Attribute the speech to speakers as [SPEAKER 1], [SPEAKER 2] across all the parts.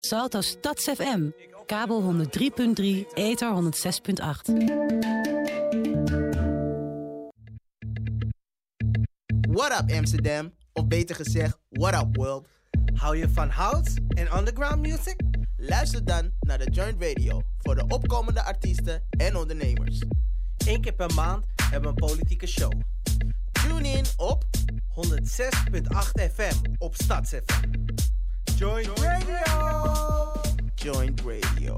[SPEAKER 1] Salto Stads FM, kabel 103.3, ether 106.8.
[SPEAKER 2] What up Amsterdam, of beter gezegd, what up world.
[SPEAKER 3] Hou je van house en underground music?
[SPEAKER 2] Luister dan naar de Joint Radio voor de opkomende artiesten en ondernemers.
[SPEAKER 3] 1 keer per maand hebben we een politieke show.
[SPEAKER 2] Tune in op
[SPEAKER 3] 106.8 FM op Stads FM. Joint Radio!
[SPEAKER 2] Joint Radio.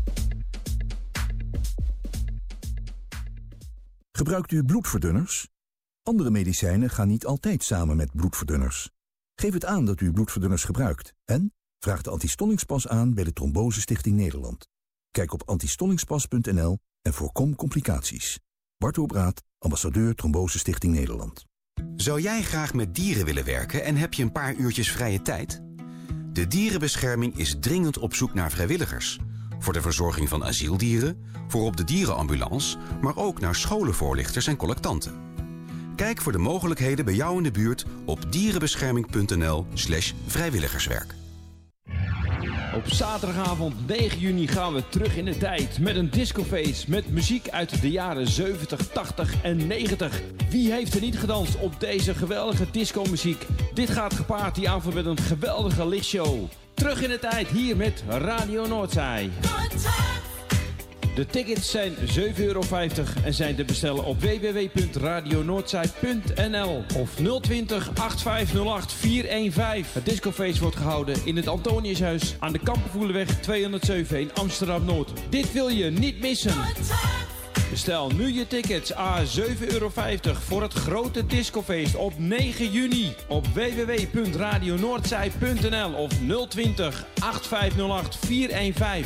[SPEAKER 4] Gebruikt u bloedverdunners? Andere medicijnen gaan niet altijd samen met bloedverdunners. Geef het aan dat u bloedverdunners gebruikt en vraag de antistollingspas aan bij de Trombose Stichting Nederland. Kijk op antistollingspas.nl en voorkom complicaties. Bart Obraat, ambassadeur Trombose Stichting Nederland.
[SPEAKER 5] Zou jij graag met dieren willen werken en heb je een paar uurtjes vrije tijd? De dierenbescherming is dringend op zoek naar vrijwilligers. Voor de verzorging van asieldieren, voor op de dierenambulance, maar ook naar scholenvoorlichters en collectanten. Kijk voor de mogelijkheden bij jou in de buurt op dierenbescherming.nl/vrijwilligerswerk.
[SPEAKER 6] Op zaterdagavond 9 juni gaan we terug in de tijd met een discofeest met muziek uit de jaren 70, 80 en 90. Wie heeft er niet gedanst op deze geweldige discomuziek? Dit gaat gepaard die avond met een geweldige lichtshow. Terug in de tijd hier met Radio Noordzij. De tickets zijn €7,50 en zijn te bestellen op www.radionoordzij.nl of 020 8508 415. Het discofeest wordt gehouden in het Antoniushuis aan de Kampenvoelenweg 207 in Amsterdam-Noord. Dit wil je niet missen. Bestel nu je tickets à €7,50 voor het grote discofeest op 9 juni op www.radionoordzij.nl of 020 8508 415.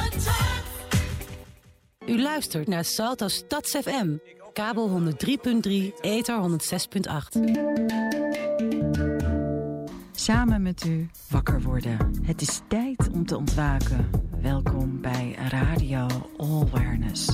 [SPEAKER 1] U luistert naar Salto Stads FM, kabel 103.3, ether 106.8.
[SPEAKER 7] Samen met u wakker worden. Het is tijd om te ontwaken. Welkom bij Radio Awareness.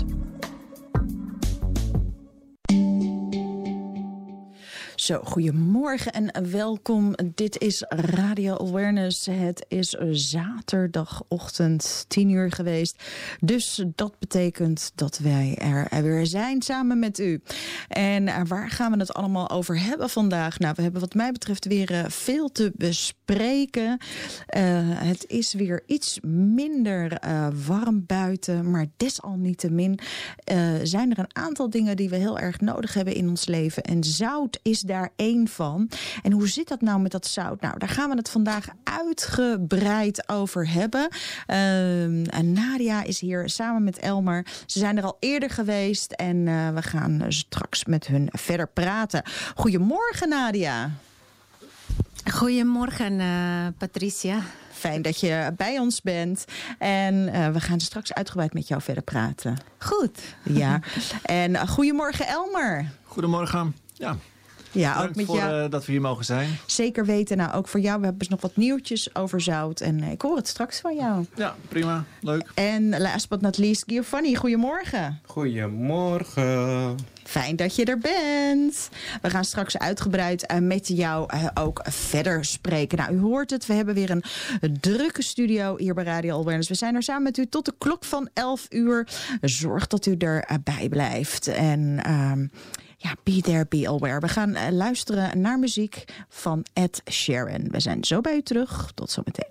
[SPEAKER 7] Zo, goedemorgen en welkom. Dit is Radio Awareness. Het is zaterdagochtend 10 uur geweest. Dus dat betekent dat wij er weer zijn samen met u. En waar gaan we het allemaal over hebben vandaag? Nou, we hebben wat mij betreft weer veel te bespreken. Het is weer iets minder warm buiten. Maar desalniettemin zijn er een aantal dingen die we heel erg nodig hebben in ons leven. En zout is daar één van. En hoe zit dat nou met dat zout? Nou, daar gaan we het vandaag uitgebreid over hebben. Nadia is hier samen met Elmer. Ze zijn er al eerder geweest en we gaan straks met hun verder praten. Goedemorgen, Nadia.
[SPEAKER 8] Goedemorgen, Patricia.
[SPEAKER 7] Fijn dat je bij ons bent. En we gaan straks uitgebreid met jou verder praten.
[SPEAKER 8] Goed.
[SPEAKER 7] Ja. En goedemorgen, Elmer.
[SPEAKER 9] Goedemorgen. Ja,
[SPEAKER 7] ook met jou.
[SPEAKER 9] Dat we hier mogen zijn.
[SPEAKER 7] Zeker weten. Nou, ook voor jou. We hebben dus nog wat nieuwtjes over zout. En ik hoor het straks van jou.
[SPEAKER 9] Ja, prima. Leuk.
[SPEAKER 7] En last but not least, Giovanni. Goedemorgen.
[SPEAKER 10] Goedemorgen.
[SPEAKER 7] Fijn dat je er bent. We gaan straks uitgebreid met jou ook verder spreken. Nou, u hoort het. We hebben weer een drukke studio hier bij Radio Awareness. We zijn er samen met u tot de klok van 11 uur. Zorg dat u erbij blijft. En ja, be there, be aware. We gaan luisteren naar muziek van Ed Sheeran. We zijn zo bij u terug. Tot zometeen.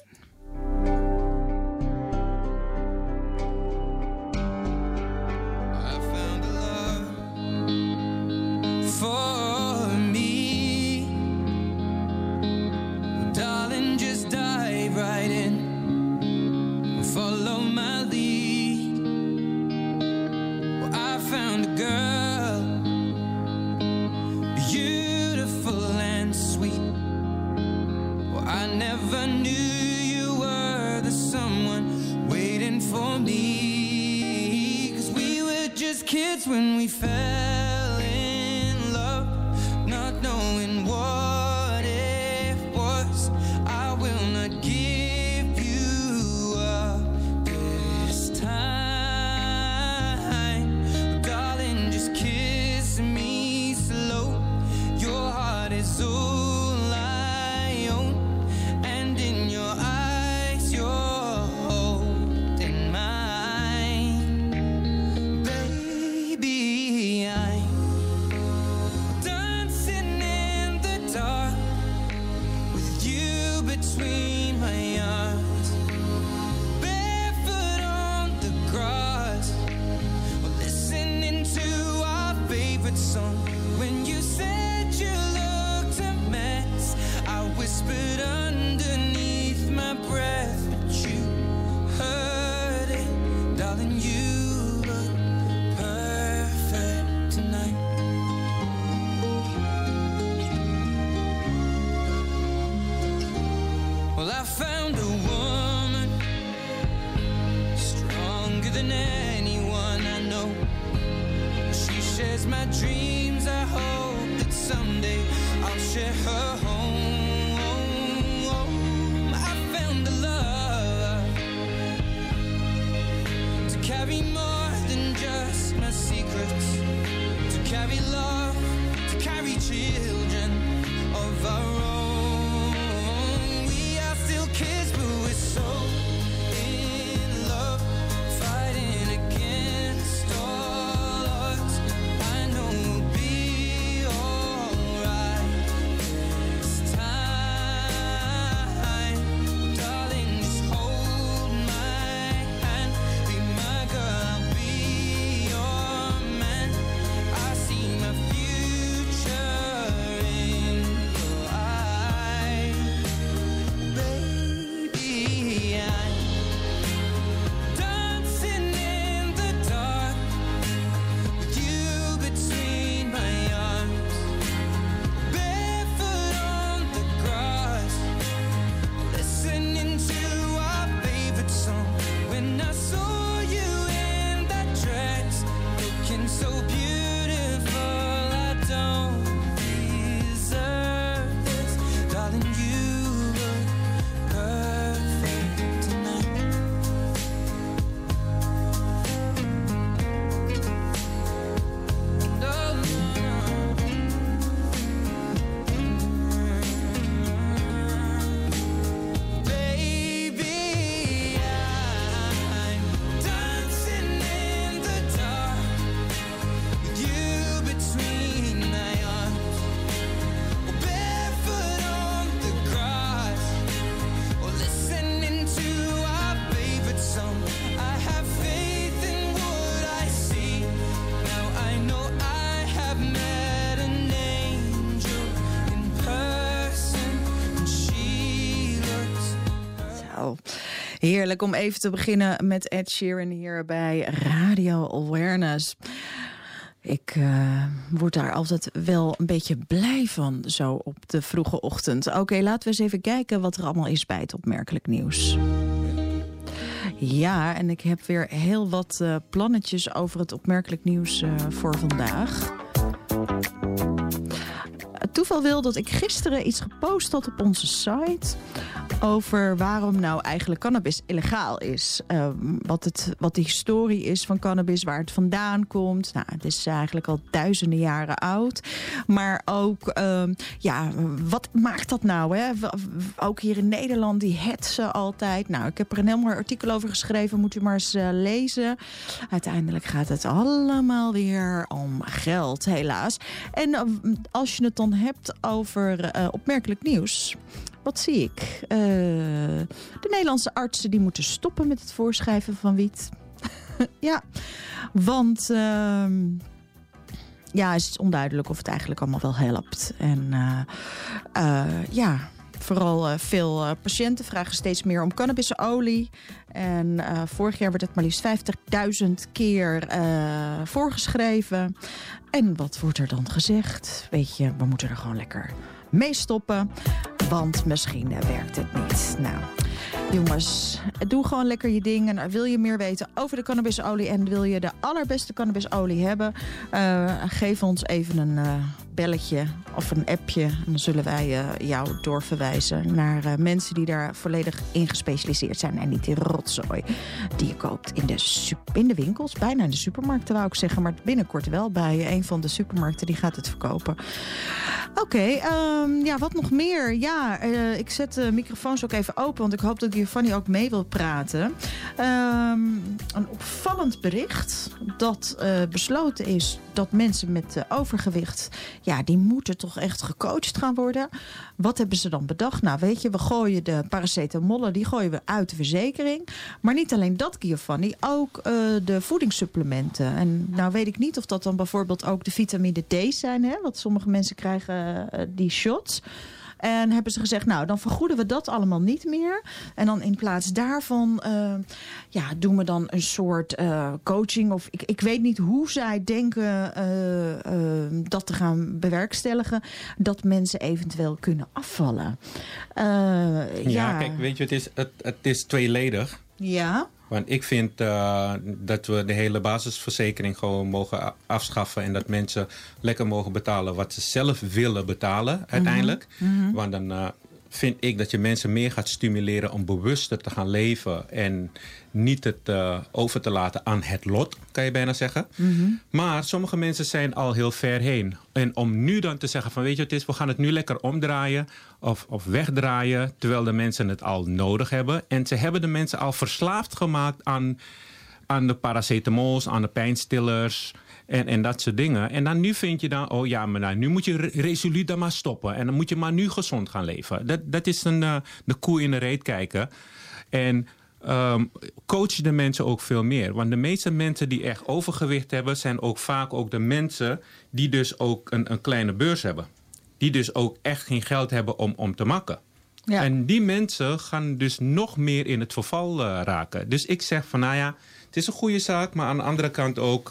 [SPEAKER 11] For me, well, darling, just dive right in, follow my lead. Well, I found a girl, beautiful and sweet. Well, I never knew you were the someone waiting for me, 'cause we were just kids when we fell in love, not knowing what it was. I will not give you up this time, darling, just kiss me slow. Your heart is all I own, and in your eyes you're darling, you look perfect tonight. Well, I found a woman stronger than anyone I know. She shares my dreams. I hope that someday I'll share her home. I found a love to carry more than just my secrets, to carry love, to carry children of our own. We are still kids, but we're so in love, fighting against all odds. I know we'll be alright this time. Darling, just hold my hand, be my girl, I'll be your man. I see my future in your eyes, baby. I'm dancing in the dark with you between my arms, barefoot on the grass, listening to our favorite song. When I saw you in that dress, looking so beautiful, I don't deserve this. Darling, you look perfect tonight. No, baby, I'm dancing in the dark with you between my arms, or barefoot on the grass, or listening to our favorite song. I have faith in what I see. Now I know I have met an angel in person, and she looks.
[SPEAKER 7] Zo. Heerlijk om even te beginnen met Ed Sheeran hier bij Radio Awareness. Ik word daar altijd wel een beetje blij van, zo op de vroege ochtend. Oké, laten we eens even kijken wat er allemaal is bij het opmerkelijk nieuws. Ja, en ik heb weer heel wat plannetjes over het opmerkelijk nieuws voor vandaag. Het toeval wil dat ik gisteren iets gepost had op onze site over waarom nou eigenlijk cannabis illegaal is. Wat de historie is van cannabis, waar het vandaan komt. Nou, het is eigenlijk al duizenden jaren oud. Maar ook, wat maakt dat nou? Hè? Ook hier in Nederland, die hetsen altijd. Nou, ik heb er een heel mooi artikel over geschreven. Moet u maar eens lezen. Uiteindelijk gaat het allemaal weer om geld, helaas. En als je het dan hebt over opmerkelijk nieuws, wat zie ik? De Nederlandse artsen die moeten stoppen met het voorschrijven van wiet. Ja, want het is onduidelijk of het eigenlijk allemaal wel helpt. En vooral veel patiënten vragen steeds meer om cannabisolie. En vorig jaar werd het maar liefst 50.000 keer voorgeschreven. En wat wordt er dan gezegd? Weet je, we moeten er gewoon lekker mee stoppen. Want misschien werkt het niet. Nou, jongens, doe gewoon lekker je ding. En wil je meer weten over de cannabisolie en wil je de allerbeste cannabisolie hebben, geef ons even een belletje of een appje. En dan zullen wij jou doorverwijzen naar mensen die daar volledig in gespecialiseerd zijn. En niet die rotzooi die je koopt in de winkels. Bijna in de supermarkten wou ik zeggen. Maar binnenkort wel bij een van de supermarkten. Die gaat het verkopen. Oké, wat nog meer? Ja, ik zet de microfoons ook even open. Want ik hoop dat Giovanni ook mee wil praten. Een opvallend bericht dat besloten is dat mensen met overgewicht, ja, die moeten toch echt gecoacht gaan worden. Wat hebben ze dan bedacht? Nou, weet je, we gooien de paracetamol, die gooien we uit de verzekering. Maar niet alleen dat, Giovanni, ook de voedingssupplementen. En nou weet ik niet of dat dan bijvoorbeeld ook de vitamine D zijn, hè? Want sommige mensen krijgen die shots. En hebben ze gezegd, nou, dan vergoeden we dat allemaal niet meer. En dan in plaats daarvan doen we dan een soort coaching. Of ik weet niet hoe zij denken dat te gaan bewerkstelligen. Dat mensen eventueel kunnen afvallen.
[SPEAKER 10] Kijk, weet je, het is tweeledig.
[SPEAKER 7] Ja.
[SPEAKER 10] Want ik vind dat we de hele basisverzekering gewoon mogen afschaffen. En dat mensen lekker mogen betalen wat ze zelf willen betalen uiteindelijk.
[SPEAKER 7] Mm-hmm.
[SPEAKER 10] Want dan vind ik dat je mensen meer gaat stimuleren om bewuster te gaan leven. En niet het over te laten aan het lot, kan je bijna zeggen.
[SPEAKER 7] Mm-hmm.
[SPEAKER 10] Maar sommige mensen zijn al heel ver heen. En om nu dan te zeggen van weet je wat het is, we gaan het nu lekker omdraaien of wegdraaien. Terwijl de mensen het al nodig hebben. En ze hebben de mensen al verslaafd gemaakt aan de paracetamols, aan de pijnstillers. En dat soort dingen. En dan nu vind je dan, oh ja, maar nou, nu moet je resoluut dan maar stoppen. En dan moet je maar nu gezond gaan leven. Dat is de koe in de reet kijken. En coach de mensen ook veel meer. Want de meeste mensen die echt overgewicht hebben, zijn ook vaak ook de mensen die dus ook een kleine beurs hebben. Die dus ook echt geen geld hebben om te makken. Ja. En die mensen gaan dus nog meer in het verval raken. Dus ik zeg van, nou ja, het is een goede zaak. Maar aan de andere kant ook,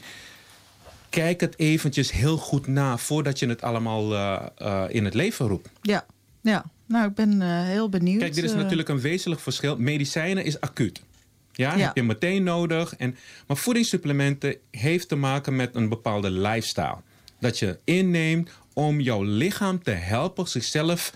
[SPEAKER 10] kijk het eventjes heel goed na voordat je het allemaal in het leven roept.
[SPEAKER 7] Ja. Nou, ik ben heel benieuwd.
[SPEAKER 10] Kijk, dit is natuurlijk een wezenlijk verschil. Medicijnen is acuut. Ja, heb je meteen nodig. Maar voedingssupplementen heeft te maken met een bepaalde lifestyle. Dat je inneemt om jouw lichaam te helpen zichzelf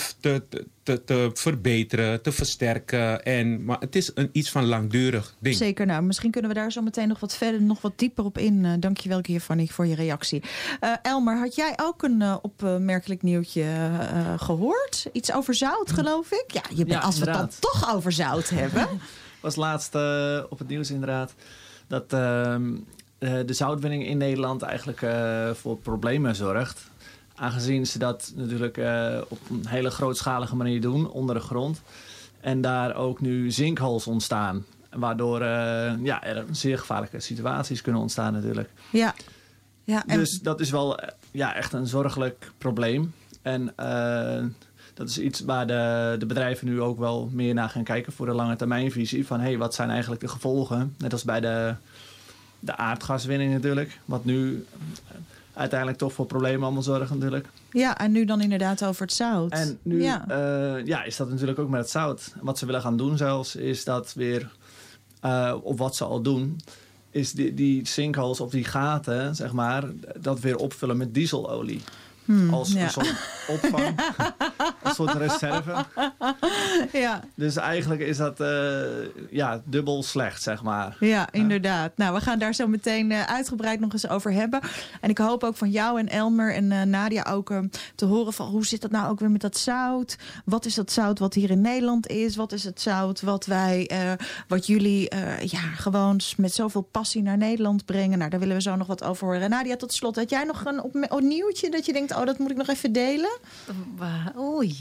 [SPEAKER 10] te verbeteren, te versterken. Maar het is iets van langdurig ding.
[SPEAKER 7] Zeker, nou, misschien kunnen we daar zo meteen nog wat verder, nog wat dieper op in. Dankjewel, Giovanni, voor je reactie. Elmer, had jij ook een opmerkelijk nieuwtje gehoord? Iets over zout, geloof ik? Ja, als we het dan toch over zout hebben.
[SPEAKER 9] Was laatst op het nieuws inderdaad dat de zoutwinning in Nederland eigenlijk voor problemen zorgt. Aangezien ze dat natuurlijk op een hele grootschalige manier doen, onder de grond. En daar ook nu zinkholes ontstaan. Waardoor er zeer gevaarlijke situaties kunnen ontstaan natuurlijk.
[SPEAKER 7] Ja.
[SPEAKER 9] Dus dat is wel echt een zorgelijk probleem. En dat is iets waar de bedrijven nu ook wel meer naar gaan kijken voor de lange termijnvisie. Van wat zijn eigenlijk de gevolgen? Net als bij de aardgaswinning natuurlijk. Wat nu uiteindelijk toch voor problemen allemaal zorgen natuurlijk. Ja,
[SPEAKER 7] en nu dan inderdaad over het zout.
[SPEAKER 9] En nu is dat natuurlijk ook met het zout. Wat ze willen gaan doen zelfs, is dat weer, of wat ze al doen, is die sinkholes of die gaten, zeg maar, dat weer opvullen met dieselolie. Als een soort opvang. Een soort reserve.
[SPEAKER 7] Ja.
[SPEAKER 9] Dus eigenlijk is dat dubbel slecht, zeg maar.
[SPEAKER 7] Ja, inderdaad. Nou, we gaan daar zo meteen uitgebreid nog eens over hebben. En ik hoop ook van jou en Elmer en Nadia ook te horen van hoe zit dat nou ook weer met dat zout? Wat is dat zout wat hier in Nederland is? Wat is het zout wat jullie gewoon met zoveel passie naar Nederland brengen? Nou, daar willen we zo nog wat over horen. Nadia, tot slot, had jij nog een nieuwtje dat je denkt, dat moet ik nog even delen?
[SPEAKER 8] Oei.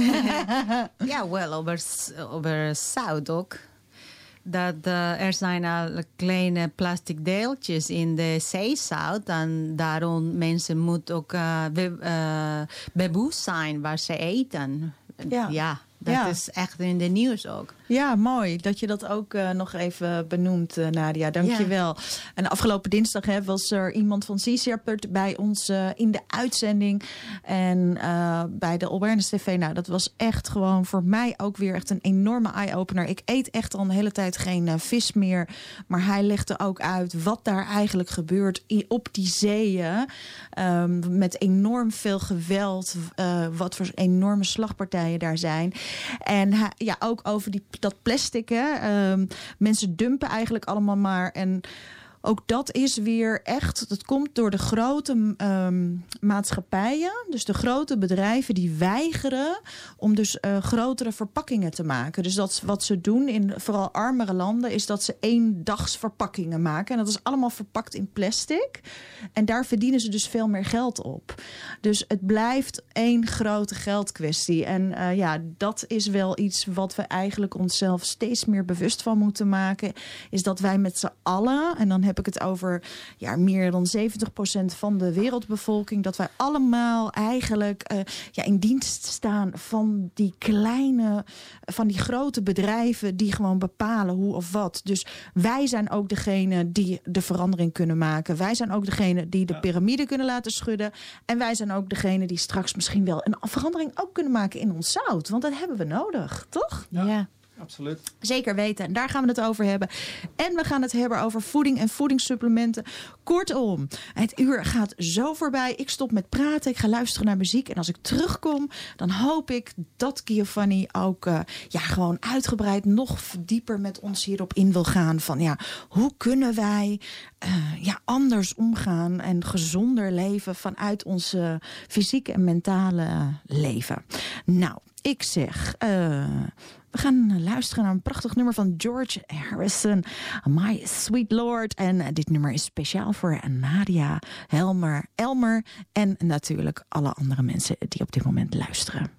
[SPEAKER 8] Over zout ook. Dat er zijn al kleine plastic deeltjes in de zeezout. En daarom mensen moeten ook bewust zijn waar ze eten. Dat is echt in de nieuws ook.
[SPEAKER 7] Ja, mooi dat je dat ook nog even benoemt, Nadia. Dank je wel. En afgelopen dinsdag was er iemand van C-Serpert bij ons in de uitzending. En bij de Awareness TV. Nou, dat was echt gewoon voor mij ook weer echt een enorme eye-opener. Ik eet echt al een hele tijd geen vis meer. Maar hij legde ook uit wat daar eigenlijk gebeurt op die zeeën. Met enorm veel geweld. Wat voor enorme slagpartijen daar zijn. En ook over dat plastic. Mensen dumpen eigenlijk allemaal maar. En ook dat is weer echt, dat komt door de grote maatschappijen. Dus de grote bedrijven die weigeren om dus grotere verpakkingen te maken. Dus dat wat ze doen in vooral armere landen is dat ze eendagsverpakkingen maken. En dat is allemaal verpakt in plastic. En daar verdienen ze dus veel meer geld op. Dus het blijft één grote geldkwestie. En dat is wel iets wat we eigenlijk onszelf steeds meer bewust van moeten maken. Is dat wij met z'n allen, en dan heb ik het over meer dan 70% van de wereldbevolking. Dat wij allemaal eigenlijk in dienst staan van die grote bedrijven die gewoon bepalen hoe of wat. Dus wij zijn ook degene die de verandering kunnen maken. Wij zijn ook degene die de piramide kunnen laten schudden. En wij zijn ook degene die straks misschien wel een verandering ook kunnen maken in ons zout. Want dat hebben we nodig, toch?
[SPEAKER 9] Ja. Absoluut.
[SPEAKER 7] Zeker weten. En daar gaan we het over hebben. En we gaan het hebben over voeding en voedingssupplementen. Kortom, het uur gaat zo voorbij. Ik stop met praten. Ik ga luisteren naar muziek. En als ik terugkom, dan hoop ik dat Giovanni ook gewoon uitgebreid nog dieper met ons hierop in wil gaan. Van hoe kunnen wij anders omgaan en gezonder leven vanuit ons fysieke en mentale leven. Nou, ik zeg... we gaan luisteren naar een prachtig nummer van George Harrison, My Sweet Lord. En dit nummer is speciaal voor Nadia, Elmer en natuurlijk alle andere mensen die op dit moment luisteren.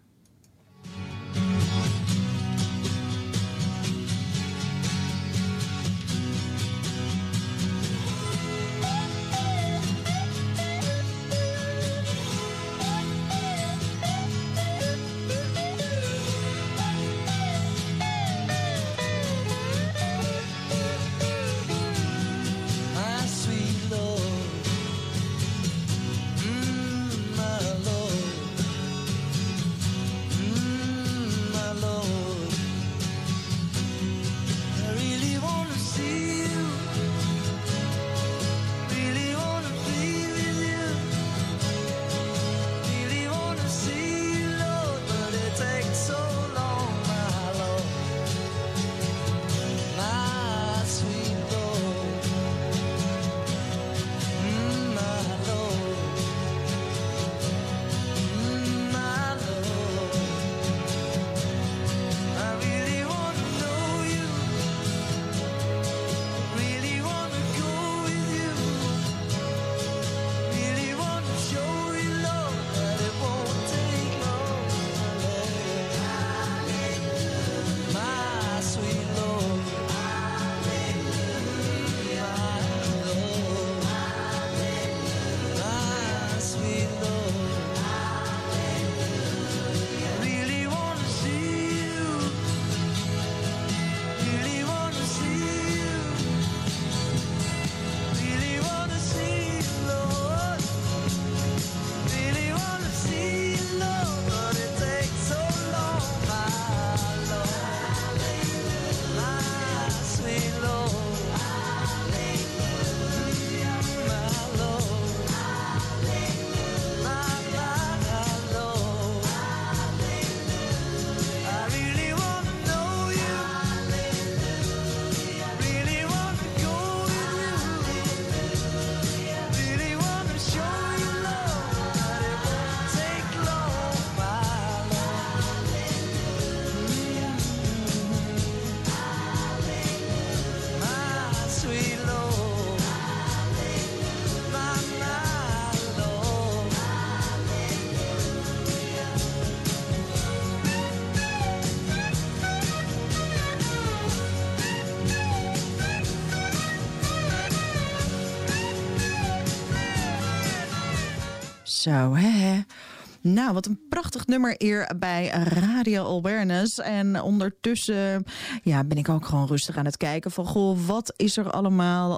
[SPEAKER 7] Zo, hè? Nou, wat een prachtig nummer hier bij Radio Awareness. En ondertussen ben ik ook gewoon rustig aan het kijken van... goh, wat is er allemaal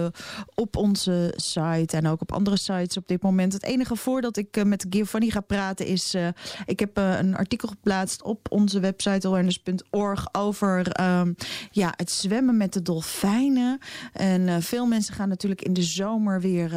[SPEAKER 7] op onze site en ook op andere sites op dit moment. Het enige voordat ik met Giovanni ga praten is... ik heb een artikel geplaatst op onze website awareness.org... over het zwemmen met de dolfijnen. En veel mensen gaan natuurlijk in de zomer weer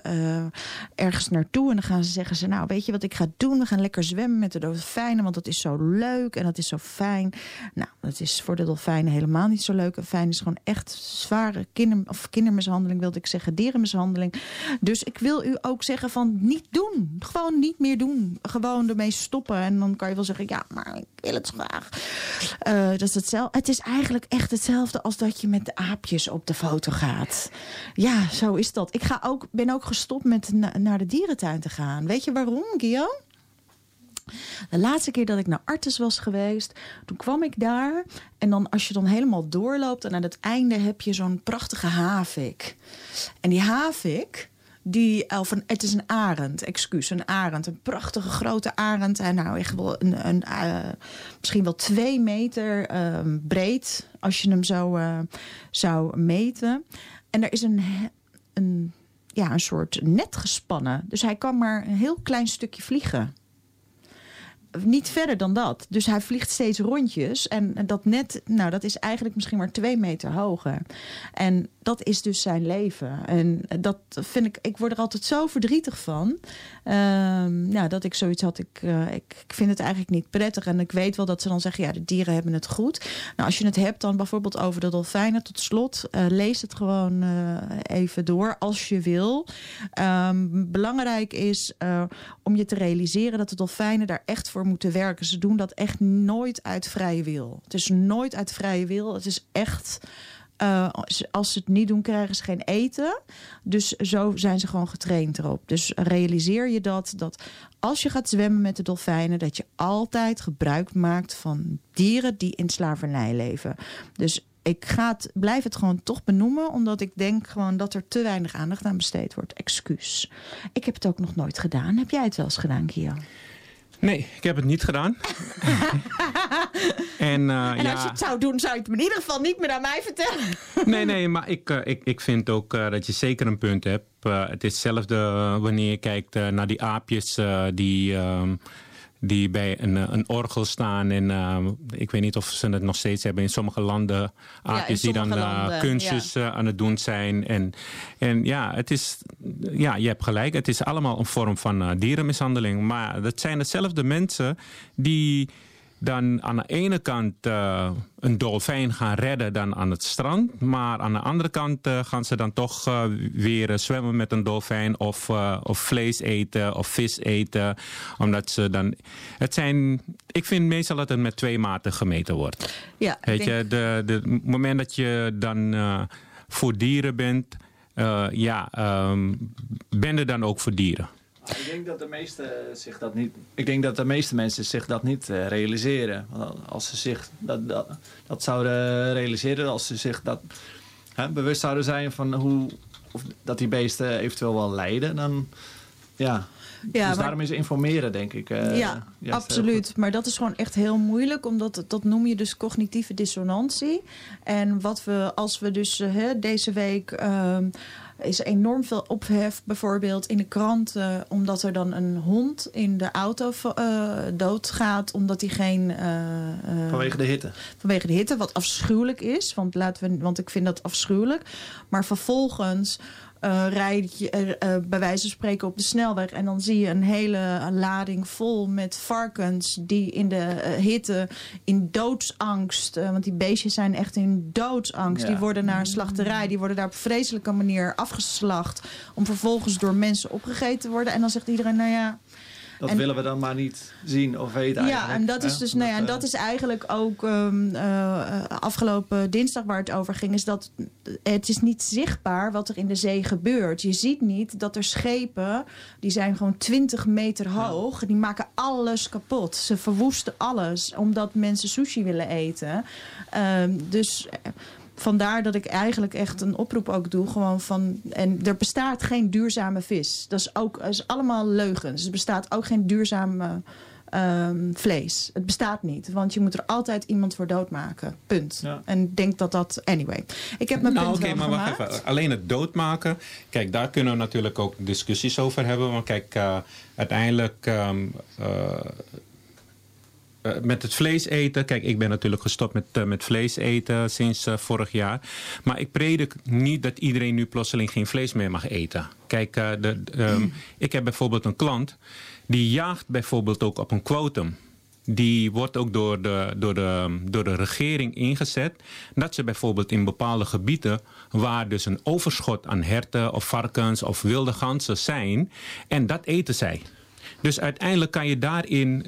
[SPEAKER 7] ergens naartoe. En dan gaan ze zeggen, nou, weet je wat ik ga doen? We gaan lekker zwemmen met de dolfijnen, want dat is zo leuk en dat is zo fijn. Nou, dat is voor de dolfijnen helemaal niet zo leuk. Een fijn is gewoon echt zware kindermishandeling, wilde ik zeggen, dierenmishandeling. Dus ik wil u ook zeggen van niet doen. Gewoon niet meer doen. Gewoon ermee stoppen. En dan kan je wel zeggen, ja, maar ik wil het graag. Dat is hetzelfde. Het is eigenlijk echt hetzelfde als dat je met de aapjes op de foto gaat. Ja, zo is dat. Ik ben ook gestopt met naar de dierentuin te gaan. Weet je waarom, Guillaume? De laatste keer dat ik naar Artes was geweest, toen kwam ik daar. En dan als je dan helemaal doorloopt en aan het einde heb je zo'n prachtige havik. En die havik, het is een arend, een arend. Een prachtige grote arend. En nou echt wel misschien wel 2 meter breed als je hem zo zou meten. En er is een soort net gespannen. Dus hij kan maar een heel klein stukje vliegen. Niet verder dan dat. Dus hij vliegt steeds rondjes. En dat net, dat is eigenlijk misschien maar 2 meter hoger. En dat is dus zijn leven. En dat vind ik word er altijd zo verdrietig van. Dat ik zoiets had. Ik vind het eigenlijk niet prettig. En ik weet wel dat ze dan zeggen, ja, de dieren hebben het goed. Nou, als je het hebt dan bijvoorbeeld over de dolfijnen tot slot. Lees het gewoon even door als je wil. Belangrijk is om je te realiseren dat de dolfijnen daar echt voor moeten werken. Ze doen dat echt nooit uit vrije wil. Het is nooit uit vrije wil. Het is echt... als ze het niet doen, krijgen ze geen eten. Dus zo zijn ze gewoon getraind erop. Dus realiseer je dat als je gaat zwemmen met de dolfijnen, dat je altijd gebruik maakt van dieren die in slavernij leven. Dus ik blijf het gewoon toch benoemen, omdat ik denk gewoon dat er te weinig aandacht aan besteed wordt. Excuus. Ik heb het ook nog nooit gedaan. Heb jij het wel eens gedaan, Kian?
[SPEAKER 10] Nee, ik heb het niet gedaan. En
[SPEAKER 7] als je het zou doen, zou je het in ieder geval niet meer aan mij vertellen.
[SPEAKER 10] Nee, maar ik vind ook dat je zeker een punt hebt. Het is hetzelfde wanneer je kijkt naar die aapjes die bij een orgel staan. En ik weet niet of ze het nog steeds hebben in sommige landen. Aapjes die dan kunstjes aan het doen zijn. En ja, het is, ja, je hebt gelijk. Het is allemaal een vorm van dierenmishandeling. Maar dat zijn dezelfde mensen die dan aan de ene kant een dolfijn gaan redden dan aan het strand. Maar aan de andere kant gaan ze dan toch weer zwemmen met een dolfijn of vlees eten of vis eten. Omdat ze dan... Ik vind meestal dat het met 2 maten gemeten wordt. Ja, weet je, het moment dat je dan voor dieren bent, ben er dan ook voor dieren.
[SPEAKER 9] Ik denk dat de meeste mensen zich dat niet realiseren. Als ze zich dat zouden realiseren, als ze zich dat bewust zouden zijn van dat die beesten eventueel wel lijden, dan dus daarom is informeren, denk ik.
[SPEAKER 7] Absoluut. Maar dat is gewoon echt heel moeilijk, omdat dat noem je dus cognitieve dissonantie. En als we dus deze week... is enorm veel ophef, bijvoorbeeld in de kranten, omdat er dan een hond in de auto doodgaat, omdat hij geen...
[SPEAKER 9] vanwege de hitte.
[SPEAKER 7] Vanwege de hitte, wat afschuwelijk is, want ik vind dat afschuwelijk. Maar vervolgens rijd je bij wijze van spreken op de snelweg en dan zie je een hele lading vol met varkens die in de hitte in doodsangst, want die beestjes zijn echt in doodsangst. Ja. Die worden naar een slachterij, die worden daar op een vreselijke manier afgeslacht om vervolgens door mensen opgegeten te worden. En dan zegt iedereen,
[SPEAKER 9] dat willen we dan maar niet zien of weten eigenlijk.
[SPEAKER 7] Ja, en dat is dus, dat is eigenlijk ook afgelopen dinsdag waar het over ging, is dat het is niet zichtbaar wat er in de zee gebeurt. Je ziet niet dat er schepen, die zijn gewoon 20 meter hoog, die maken alles kapot. Ze verwoesten alles, omdat mensen sushi willen eten. Dus vandaar dat ik eigenlijk echt een oproep ook doe. Gewoon van, en er bestaat geen duurzame vis. Dat is allemaal leugens. Er bestaat ook geen duurzame vlees. Het bestaat niet. Want je moet er altijd iemand voor doodmaken. Punt. Ja. En ik denk dat... Anyway. Ik heb mijn punt wel
[SPEAKER 10] maar
[SPEAKER 7] gemaakt.
[SPEAKER 10] Wacht even. Alleen het doodmaken. Kijk, daar kunnen we natuurlijk ook discussies over hebben. Want kijk, uiteindelijk... met het vlees eten. Kijk, ik ben natuurlijk gestopt met vlees eten sinds vorig jaar. Maar ik predik niet dat iedereen nu plotseling geen vlees meer mag eten. Kijk, ik heb bijvoorbeeld een klant die jaagt bijvoorbeeld ook op een quotum. Die wordt ook door de regering ingezet. Dat ze bijvoorbeeld in bepaalde gebieden waar dus een overschot aan herten of varkens of wilde ganzen zijn. En dat eten zij. Dus uiteindelijk kan je daarin,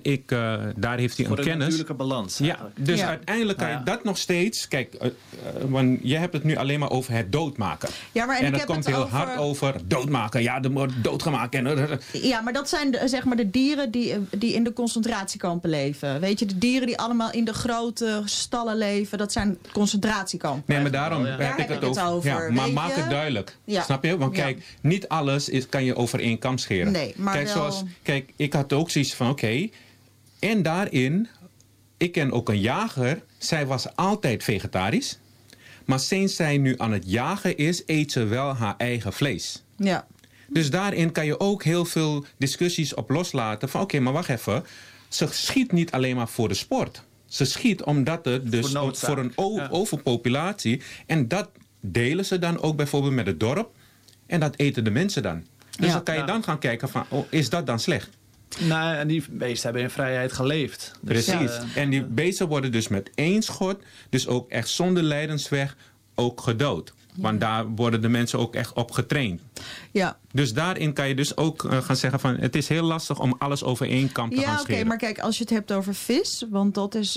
[SPEAKER 10] daar heeft hij
[SPEAKER 9] voor
[SPEAKER 10] een kennis.
[SPEAKER 9] Voor een natuurlijke balans.
[SPEAKER 10] Ja, dus uiteindelijk kan je dat nog steeds, kijk, want je hebt het nu alleen maar over het doodmaken.
[SPEAKER 7] Ja, maar
[SPEAKER 10] en dat komt heel hard over doodmaken. Ja, er wordt doodgemaakt.
[SPEAKER 7] Ja, maar dat zijn zeg maar de dieren die in de concentratiekampen leven. Weet je, de dieren die allemaal in de grote stallen leven, dat zijn concentratiekampen.
[SPEAKER 10] Nee, maar daarom heb ik het over. Ja, maar maak het duidelijk. Ja. Snap je? Want kijk, niet alles kan je over één kam scheren.
[SPEAKER 7] Nee, maar
[SPEAKER 10] kijk, ik had ook zoiets van, oké. En daarin, ik ken ook een jager. Zij was altijd vegetarisch. Maar sinds zij nu aan het jagen is, eet ze wel haar eigen vlees.
[SPEAKER 7] Ja.
[SPEAKER 10] Dus daarin kan je ook heel veel discussies op loslaten. Van oké, maar wacht even. Ze schiet niet alleen maar voor de sport. Ze schiet omdat het dus voor een overpopulatie. En dat delen ze dan ook bijvoorbeeld met het dorp. En dat eten de mensen dan. Dus dan kan je dan gaan kijken van, is dat dan slecht?
[SPEAKER 9] Nou, en die beesten hebben in vrijheid geleefd.
[SPEAKER 10] Dus, precies. En die beesten worden dus met één schot, dus ook echt zonder lijdensweg, ook gedood. Want daar worden de mensen ook echt op getraind. Ja. Dus daarin kan je dus ook gaan zeggen van, het is heel lastig om alles over één kam te gaan scheren.
[SPEAKER 7] Ja, oké, maar kijk, als je het hebt over vis, want dat is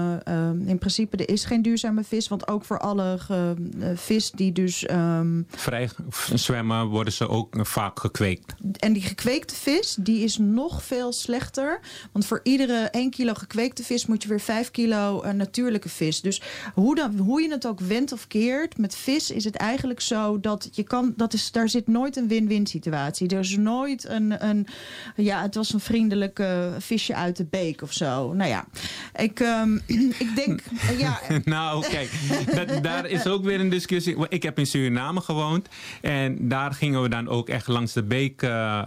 [SPEAKER 7] in principe, er is geen duurzame vis, want ook voor alle vis die dus
[SPEAKER 10] vrij zwemmen, worden ze ook vaak gekweekt.
[SPEAKER 7] En die gekweekte vis, die is nog veel slechter, want voor iedere 1 kilo gekweekte vis moet je weer 5 kilo natuurlijke vis. Dus hoe je het ook wendt of keert, met vis is het eigenlijk zo dat daar zit nooit een win-win situatie. Er is nooit het was een vriendelijke visje uit de beek of zo. Nou ja, ik denk,
[SPEAKER 10] Nou, kijk, daar is ook weer een discussie. Ik heb in Suriname gewoond en daar gingen we dan ook echt langs de beek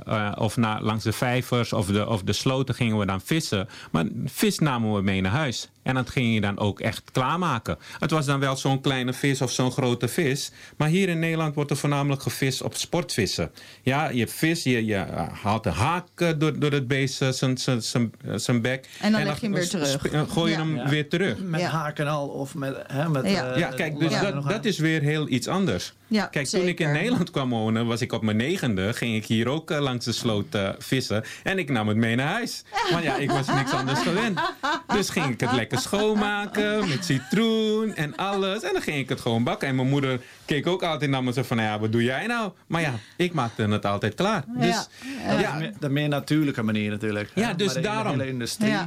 [SPEAKER 10] langs de vijvers of de sloten gingen we dan vissen. Maar vis namen we mee naar huis. En dat ging je dan ook echt klaarmaken. Het was dan wel zo'n kleine vis of zo'n grote vis. Maar hier in Nederland wordt er voornamelijk gevist op sportvissen. Ja, je hebt vis, je haalt de haak door het beest zijn bek.
[SPEAKER 7] En dan leg je hem weer terug.
[SPEAKER 10] Gooi je hem weer terug.
[SPEAKER 9] Met haak en al of met...
[SPEAKER 10] kijk, dus dat is weer heel iets anders.
[SPEAKER 7] Ja,
[SPEAKER 10] kijk,
[SPEAKER 7] zeker.
[SPEAKER 10] toen ik in Nederland kwam wonen, was ik op mijn 9e, ging ik hier ook langs de sloot vissen. En ik nam het mee naar huis. Maar ja, ik was niks anders gewend. Dus ging ik het lekker schoonmaken met citroen en alles. En dan ging ik het gewoon bakken. En mijn moeder keek ook altijd naar me zo van, wat doe jij nou? Maar ja, ik maakte het altijd klaar. Dus,
[SPEAKER 9] de meer natuurlijke manier natuurlijk.
[SPEAKER 10] Ja, dus daarom.
[SPEAKER 9] De hele industrie,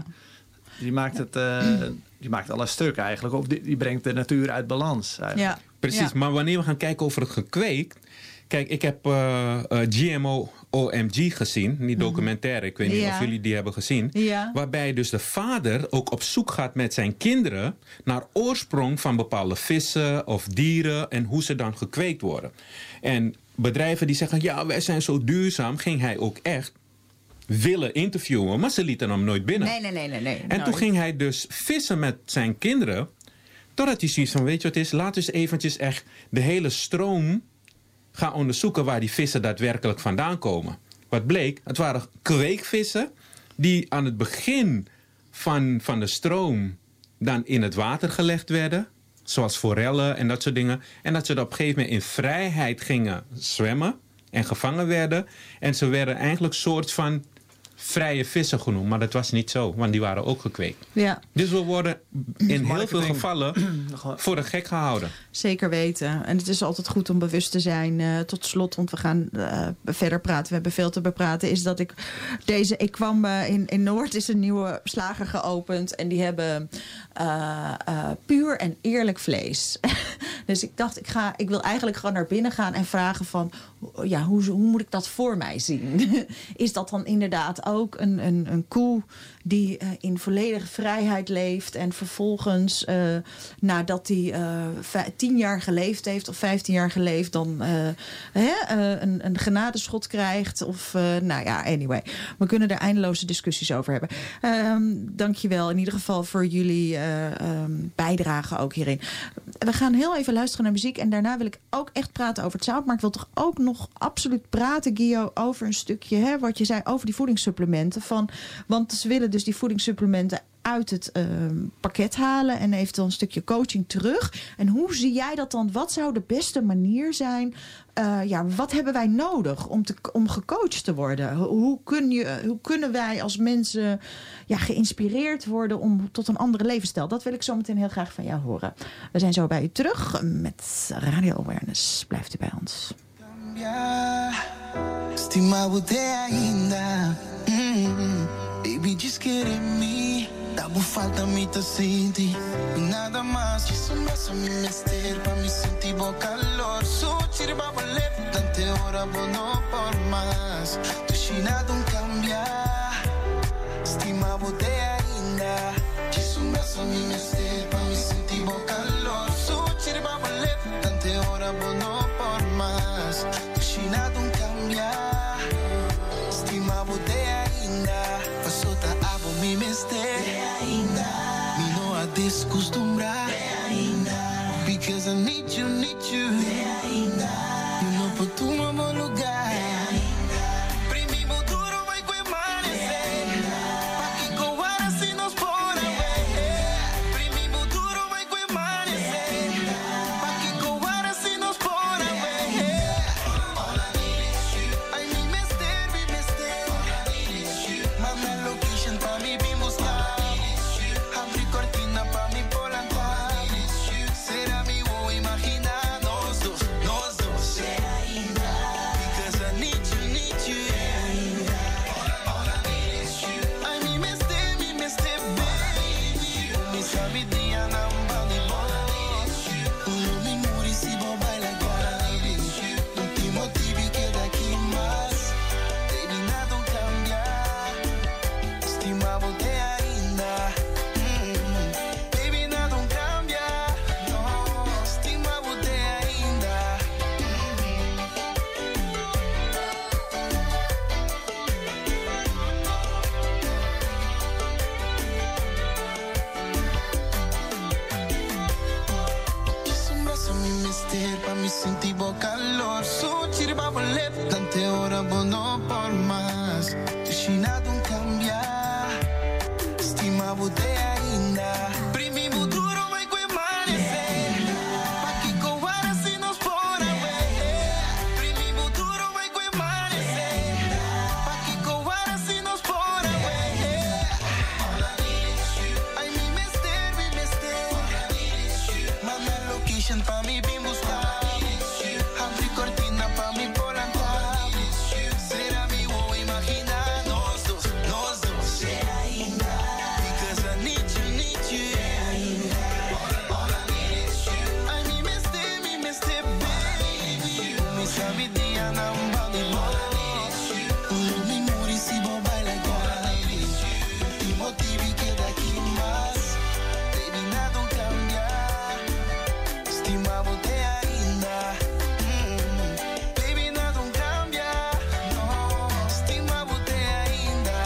[SPEAKER 9] die maakt alles stuk eigenlijk. Of die brengt de natuur uit balans eigenlijk.
[SPEAKER 7] Ja.
[SPEAKER 10] Precies, maar wanneer we gaan kijken over het gekweekt. Kijk, ik heb GMO OMG gezien, die documentaire. Ik weet niet of jullie die hebben gezien. Ja. Waarbij dus de vader ook op zoek gaat met zijn kinderen naar oorsprong van bepaalde vissen of dieren en hoe ze dan gekweekt worden. En bedrijven die zeggen, wij zijn zo duurzaam, ging hij ook echt willen interviewen, maar ze lieten hem nooit binnen.
[SPEAKER 7] Nee.
[SPEAKER 10] En toen ging hij dus vissen met zijn kinderen, totdat hij zoiets van, weet je wat het is, laten we eens eventjes echt de hele stroom gaan onderzoeken waar die vissen daadwerkelijk vandaan komen. Wat bleek, het waren kweekvissen die aan het begin van de stroom dan in het water gelegd werden. Zoals forellen en dat soort dingen. En dat ze op een gegeven moment in vrijheid gingen zwemmen en gevangen werden. En ze werden eigenlijk soort van vrije vissen genoemd. Maar dat was niet zo, want die waren ook gekweekt. Ja. Dus we worden in heel veel gevallen voor de gek gehouden.
[SPEAKER 7] Zeker weten. En het is altijd goed om bewust te zijn. Tot slot, want we gaan verder praten. We hebben veel te bepraten. Is dat ik kwam in Noord is een nieuwe slager geopend. En die hebben puur en eerlijk vlees. Dus ik dacht, ik wil eigenlijk gewoon naar binnen gaan en vragen van, hoe moet ik dat voor mij zien? Is dat dan inderdaad ook een koe die in volledige vrijheid leeft en vervolgens nadat hij 10 jaar geleefd heeft of 15 jaar geleefd dan een genadeschot krijgt of anyway. We kunnen er eindeloze discussies over hebben. Dankjewel in ieder geval voor jullie bijdrage ook hierin. We gaan heel even luisteren naar muziek en daarna wil ik ook echt praten over het zout, maar ik wil toch ook nog absoluut praten, Gio, over een stukje wat je zei over die voedingssupplementen. Want ze willen dus die voedingssupplementen uit het pakket halen en eventueel een stukje coaching terug. En hoe zie jij dat dan? Wat zou de beste manier zijn? Wat hebben wij nodig om gecoacht te worden? Hoe kunnen wij als mensen geïnspireerd worden om tot een andere levensstijl? Dat wil ik zo meteen heel graag van jou horen. We zijn zo bij u terug met Radio Awareness. Blijft u bij ons.
[SPEAKER 11] Estimado te ainda. Baby, just querer-me. Dá-me falta me te sentir. E nada mais. Diz beso me mister. Pra me sentir bom calor. Suchir babo leve. Tante hora vou não por mais. Tu china não cambia. Estimado te ainda. Diz beso me mister. Pra me sentir bom calor. Suchir babo leve. Tante hora vou não por mais. Tu china não cambia. Estimado te ainda. Passou tá abo me mister. Me não a descostumbrar. Because I need you, need you. You know por tu meu lugar. Primimo duro vai permanecer. Pa que com ar assim nos por away. Primimo duro vai permanecer. Pa que com ar assim nos por away. All I need is you. I need mister. Manda location pa mi bim buscar. Abre cortina pa mi polantar. Será mi vou imaginar nós dois. Because I need you. All I need is you. I need mister, baby. Me sabe dia na bali bola. Uno me muri si vou bailar agora. Não te motive que daqui mais. Baby, nada cambia. Estimavo te ainda. Baby, nada cambia. No, estimavo te ainda. Diz beso me mister pra me sentir bom calor. Suchir babo leve. Tante hora vou não por mais. Tu china não cambia. Estimavo te ainda. Primimo duro vai permanecer. Pa que com ar assim nos por away. Primimo duro vai permanecer. Pa que com ar assim nos por away. All I need is you. I need mister. Manda location pa mi bim buscar. Abre cortina pa mi polantar. Será mi vou imaginar nós dois. Because I need you. All I need is you. I need mister, baby. Me sabe dia na bali bola. Uno me muri si vou bailar agora. Te motive que daqui mais. Baby, nada cambia. Estimavo te ainda. Baby, nada cambia. No, estimavo te ainda.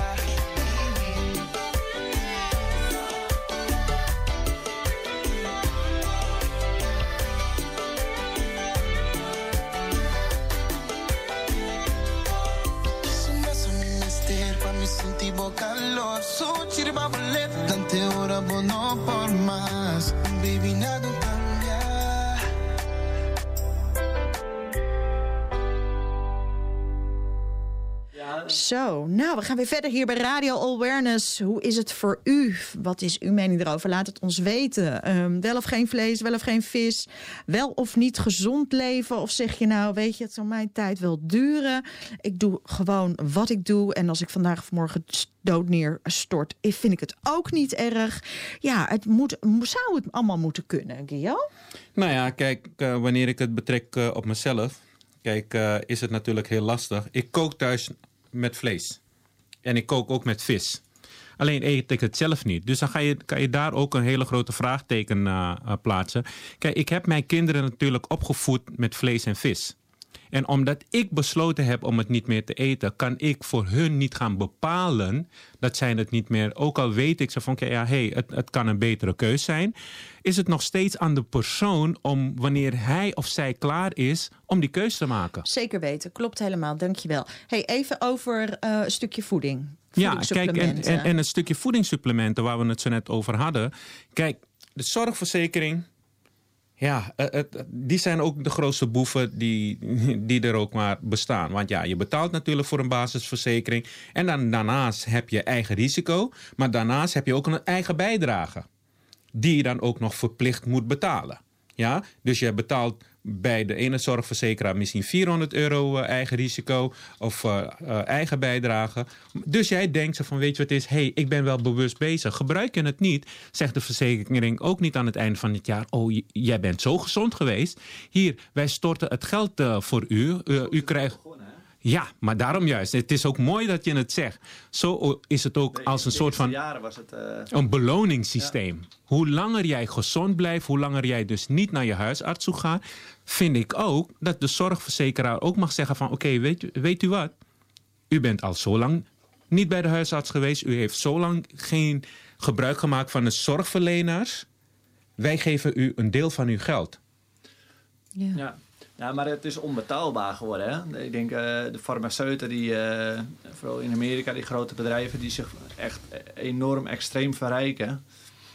[SPEAKER 11] Beso me mister pra me sentir bom calor. Suchir babo leve. Tante hora vou não por mais. Baby, nada cambia.
[SPEAKER 7] Zo, nou, we gaan weer verder hier bij Radio Awareness. Hoe is het voor u? Wat is uw mening erover? Laat het ons weten. Wel of geen vlees, wel of geen vis. Wel of niet gezond leven? Of zeg je nou, weet je, het zal mijn tijd wel duren. Ik doe gewoon wat ik doe. En als ik vandaag of morgen dood neerstort, vind ik het ook niet erg. Ja, zou het allemaal moeten kunnen, Guillaume?
[SPEAKER 10] Nou ja, kijk, wanneer ik het betrek op mezelf, is het natuurlijk heel lastig. Ik kook thuis met vlees. En ik kook ook met vis. Alleen eet ik het zelf niet. Dus dan kan je daar ook een hele grote vraagteken plaatsen. Kijk, ik heb mijn kinderen natuurlijk opgevoed met vlees en vis. En omdat ik besloten heb om het niet meer te eten, kan ik voor hun niet gaan bepalen dat zij het niet meer. Ook al weet ik zo van, het kan een betere keus zijn. Is het nog steeds aan de persoon om, wanneer hij of zij klaar is, om die keus te maken.
[SPEAKER 7] Zeker weten, klopt helemaal, dankjewel. Hey, even over een stukje voeding.
[SPEAKER 10] Ja, kijk, en een stukje voedingssupplementen waar we het zo net over hadden. Kijk, de zorgverzekering, ja, die zijn ook de grootste boeven die er ook maar bestaan. Want ja, je betaalt natuurlijk voor een basisverzekering. En dan daarnaast heb je eigen risico. Maar daarnaast heb je ook een eigen bijdrage. Die je dan ook nog verplicht moet betalen. Ja, dus je betaalt bij de ene zorgverzekeraar misschien €400 eigen risico of eigen bijdrage. Dus jij denkt zo van, weet je wat het is? Hey, ik ben wel bewust bezig. Gebruik je het niet, zegt de verzekering ook niet aan het einde van het jaar. Oh, jij bent zo gezond geweest. Hier, wij storten het geld voor u. U krijgt... Ja, maar daarom juist. Het is ook mooi dat je het zegt. Zo is het ook als een soort van een beloningssysteem. Ja. Hoe langer jij gezond blijft, hoe langer jij dus niet naar je huisarts toe gaat, vind ik ook dat de zorgverzekeraar ook mag zeggen van oké, weet u wat? U bent al zo lang niet bij de huisarts geweest. U heeft zo lang geen gebruik gemaakt van de zorgverleners. Wij geven u een deel van uw geld.
[SPEAKER 9] Ja. Ja, maar het is onbetaalbaar geworden. Hè? Ik denk de farmaceuten, vooral in Amerika, die grote bedrijven die zich echt enorm extreem verrijken,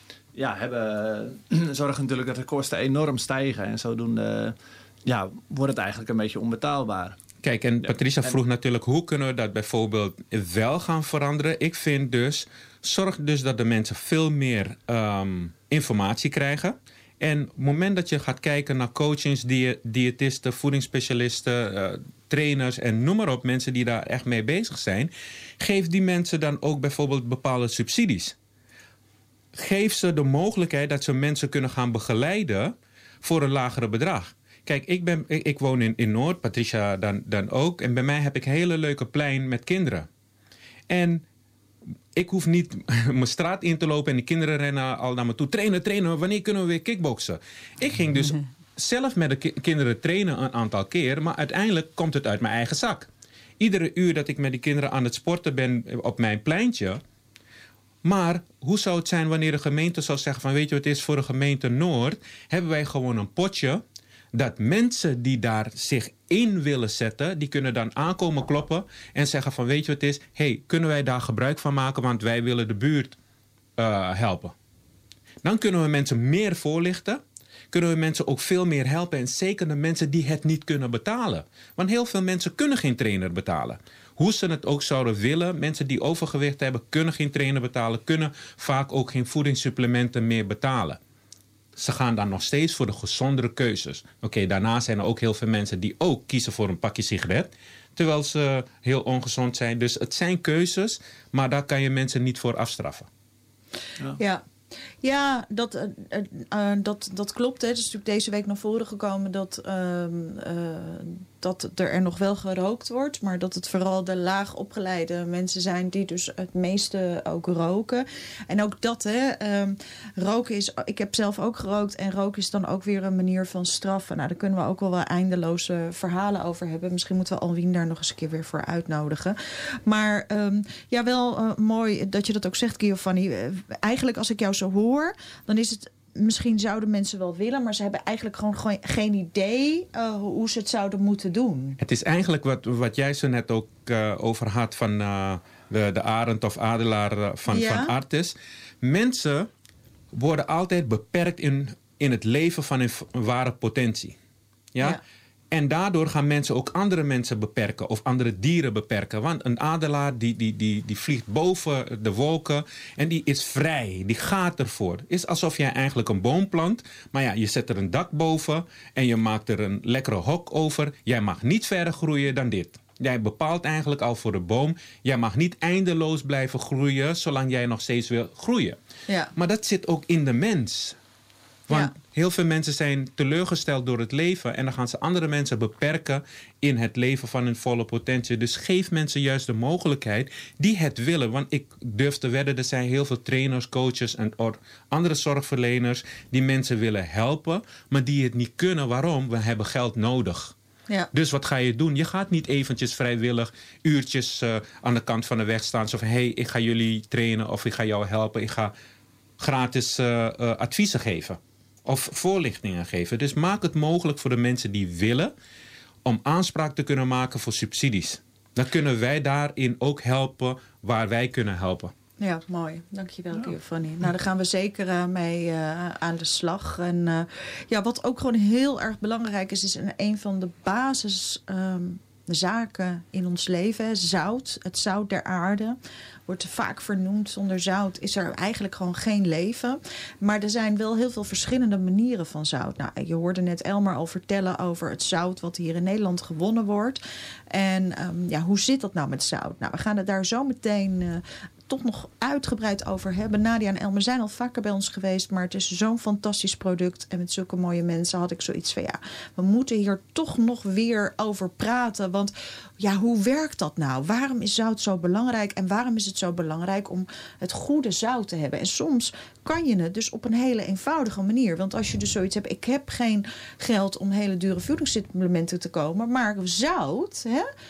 [SPEAKER 9] zorgen natuurlijk dat de kosten enorm stijgen. En zodoende wordt het eigenlijk een beetje onbetaalbaar.
[SPEAKER 10] Kijk, en Patricia vroeg natuurlijk, hoe kunnen we dat bijvoorbeeld wel gaan veranderen? Ik vind dus, zorg dus dat de mensen veel meer informatie krijgen. En op het moment dat je gaat kijken naar coachings, diëtisten, voedingsspecialisten, trainers en noem maar op, mensen die daar echt mee bezig zijn, geef die mensen dan ook bijvoorbeeld bepaalde subsidies. Geef ze de mogelijkheid dat ze mensen kunnen gaan begeleiden voor een lagere bedrag. Kijk, ik woon in Noord, Patricia dan ook. En bij mij heb ik een hele leuke plein met kinderen. En ik hoef niet mijn straat in te lopen en de kinderen rennen al naar me toe. Trainen, wanneer kunnen we weer kickboksen? Ik ging dus zelf met de kinderen trainen een aantal keer, maar uiteindelijk komt het uit mijn eigen zak. Iedere uur dat ik met die kinderen aan het sporten ben op mijn pleintje. Maar hoe zou het zijn wanneer de gemeente zou zeggen van, weet je wat het is, voor de gemeente Noord hebben wij gewoon een potje dat mensen die daar zich in willen zetten, die kunnen dan aankomen kloppen en zeggen van, weet je wat het is, hey, kunnen wij daar gebruik van maken, want wij willen de buurt helpen. Dan kunnen we mensen meer voorlichten, kunnen we mensen ook veel meer helpen en zeker de mensen die het niet kunnen betalen. Want heel veel mensen kunnen geen trainer betalen. Hoe ze het ook zouden willen, mensen die overgewicht hebben, kunnen geen trainer betalen, kunnen vaak ook geen voedingssupplementen meer betalen. Ze gaan dan nog steeds voor de gezondere keuzes. Oké, daarna zijn er ook heel veel mensen die ook kiezen voor een pakje sigaret, terwijl ze heel ongezond zijn. Dus het zijn keuzes, maar daar kan je mensen niet voor afstraffen.
[SPEAKER 7] Ja, dat klopt. Hè. Het is natuurlijk deze week naar voren gekomen dat er nog wel gerookt wordt, maar dat het vooral de laag opgeleide mensen zijn die dus het meeste ook roken. En ook dat, roken is, ik heb zelf ook gerookt en roken is dan ook weer een manier van straffen. Nou, daar kunnen we ook wel eindeloze verhalen over hebben. Misschien moeten we Alwien daar nog eens een keer weer voor uitnodigen. Maar wel mooi dat je dat ook zegt, Giovanni. Eigenlijk als ik jou zo hoor, dan is het, misschien zouden mensen wel willen, maar ze hebben eigenlijk gewoon geen idee hoe ze het zouden moeten doen.
[SPEAKER 10] Het is eigenlijk wat jij zo net ook over had van de arend of adelaar van Artis. Mensen worden altijd beperkt in het leven van hun ware potentie. Ja? En daardoor gaan mensen ook andere mensen beperken of andere dieren beperken. Want een adelaar die vliegt boven de wolken en die is vrij, die gaat ervoor. Het is alsof jij eigenlijk een boom plant, maar ja, je zet er een dak boven en je maakt er een lekkere hok over. Jij mag niet verder groeien dan dit. Jij bepaalt eigenlijk al voor de boom, jij mag niet eindeloos blijven groeien zolang jij nog steeds wil groeien. Ja. Maar dat zit ook in de mens. Want heel veel mensen zijn teleurgesteld door het leven en dan gaan ze andere mensen beperken in het leven van hun volle potentie. Dus geef mensen juist de mogelijkheid die het willen. Want ik durf te wedden, er zijn heel veel trainers, coaches en andere zorgverleners die mensen willen helpen, maar die het niet kunnen. Waarom? We hebben geld nodig. Ja. Dus wat ga je doen? Je gaat niet eventjes vrijwillig uurtjes aan de kant van de weg staan. Zo van, hey, ik ga jullie trainen of ik ga jou helpen. Ik ga gratis adviezen geven. Of voorlichtingen geven. Dus maak het mogelijk voor de mensen die willen om aanspraak te kunnen maken voor subsidies. dan kunnen wij daarin ook helpen waar wij kunnen helpen.
[SPEAKER 7] Ja, mooi. Dankjewel, Giovanni. Nou, daar gaan we zeker mee aan de slag. En wat ook gewoon heel erg belangrijk is een van de basiszaken in ons leven. Zout, het zout der aarde. Wordt vaak vernoemd. Zonder zout is er eigenlijk gewoon geen leven. Maar er zijn wel heel veel verschillende manieren van zout. Nou, je hoorde net Elmer al vertellen over het zout wat hier in Nederland gewonnen wordt. En hoe zit dat nou met zout? Nou, we gaan het daar zo meteen toch nog uitgebreid over hebben. Nadia en Elmer zijn al vaker bij ons geweest, maar het is zo'n fantastisch product. En met zulke mooie mensen had ik zoiets van we moeten hier toch nog weer over praten. Want hoe werkt dat nou? Waarom is zout zo belangrijk? En waarom is het zo belangrijk om het goede zout te hebben? En soms kan je het dus op een hele eenvoudige manier. Want als je dus zoiets hebt, ik heb geen geld om hele dure voedingssupplementen te kopen, maar zout,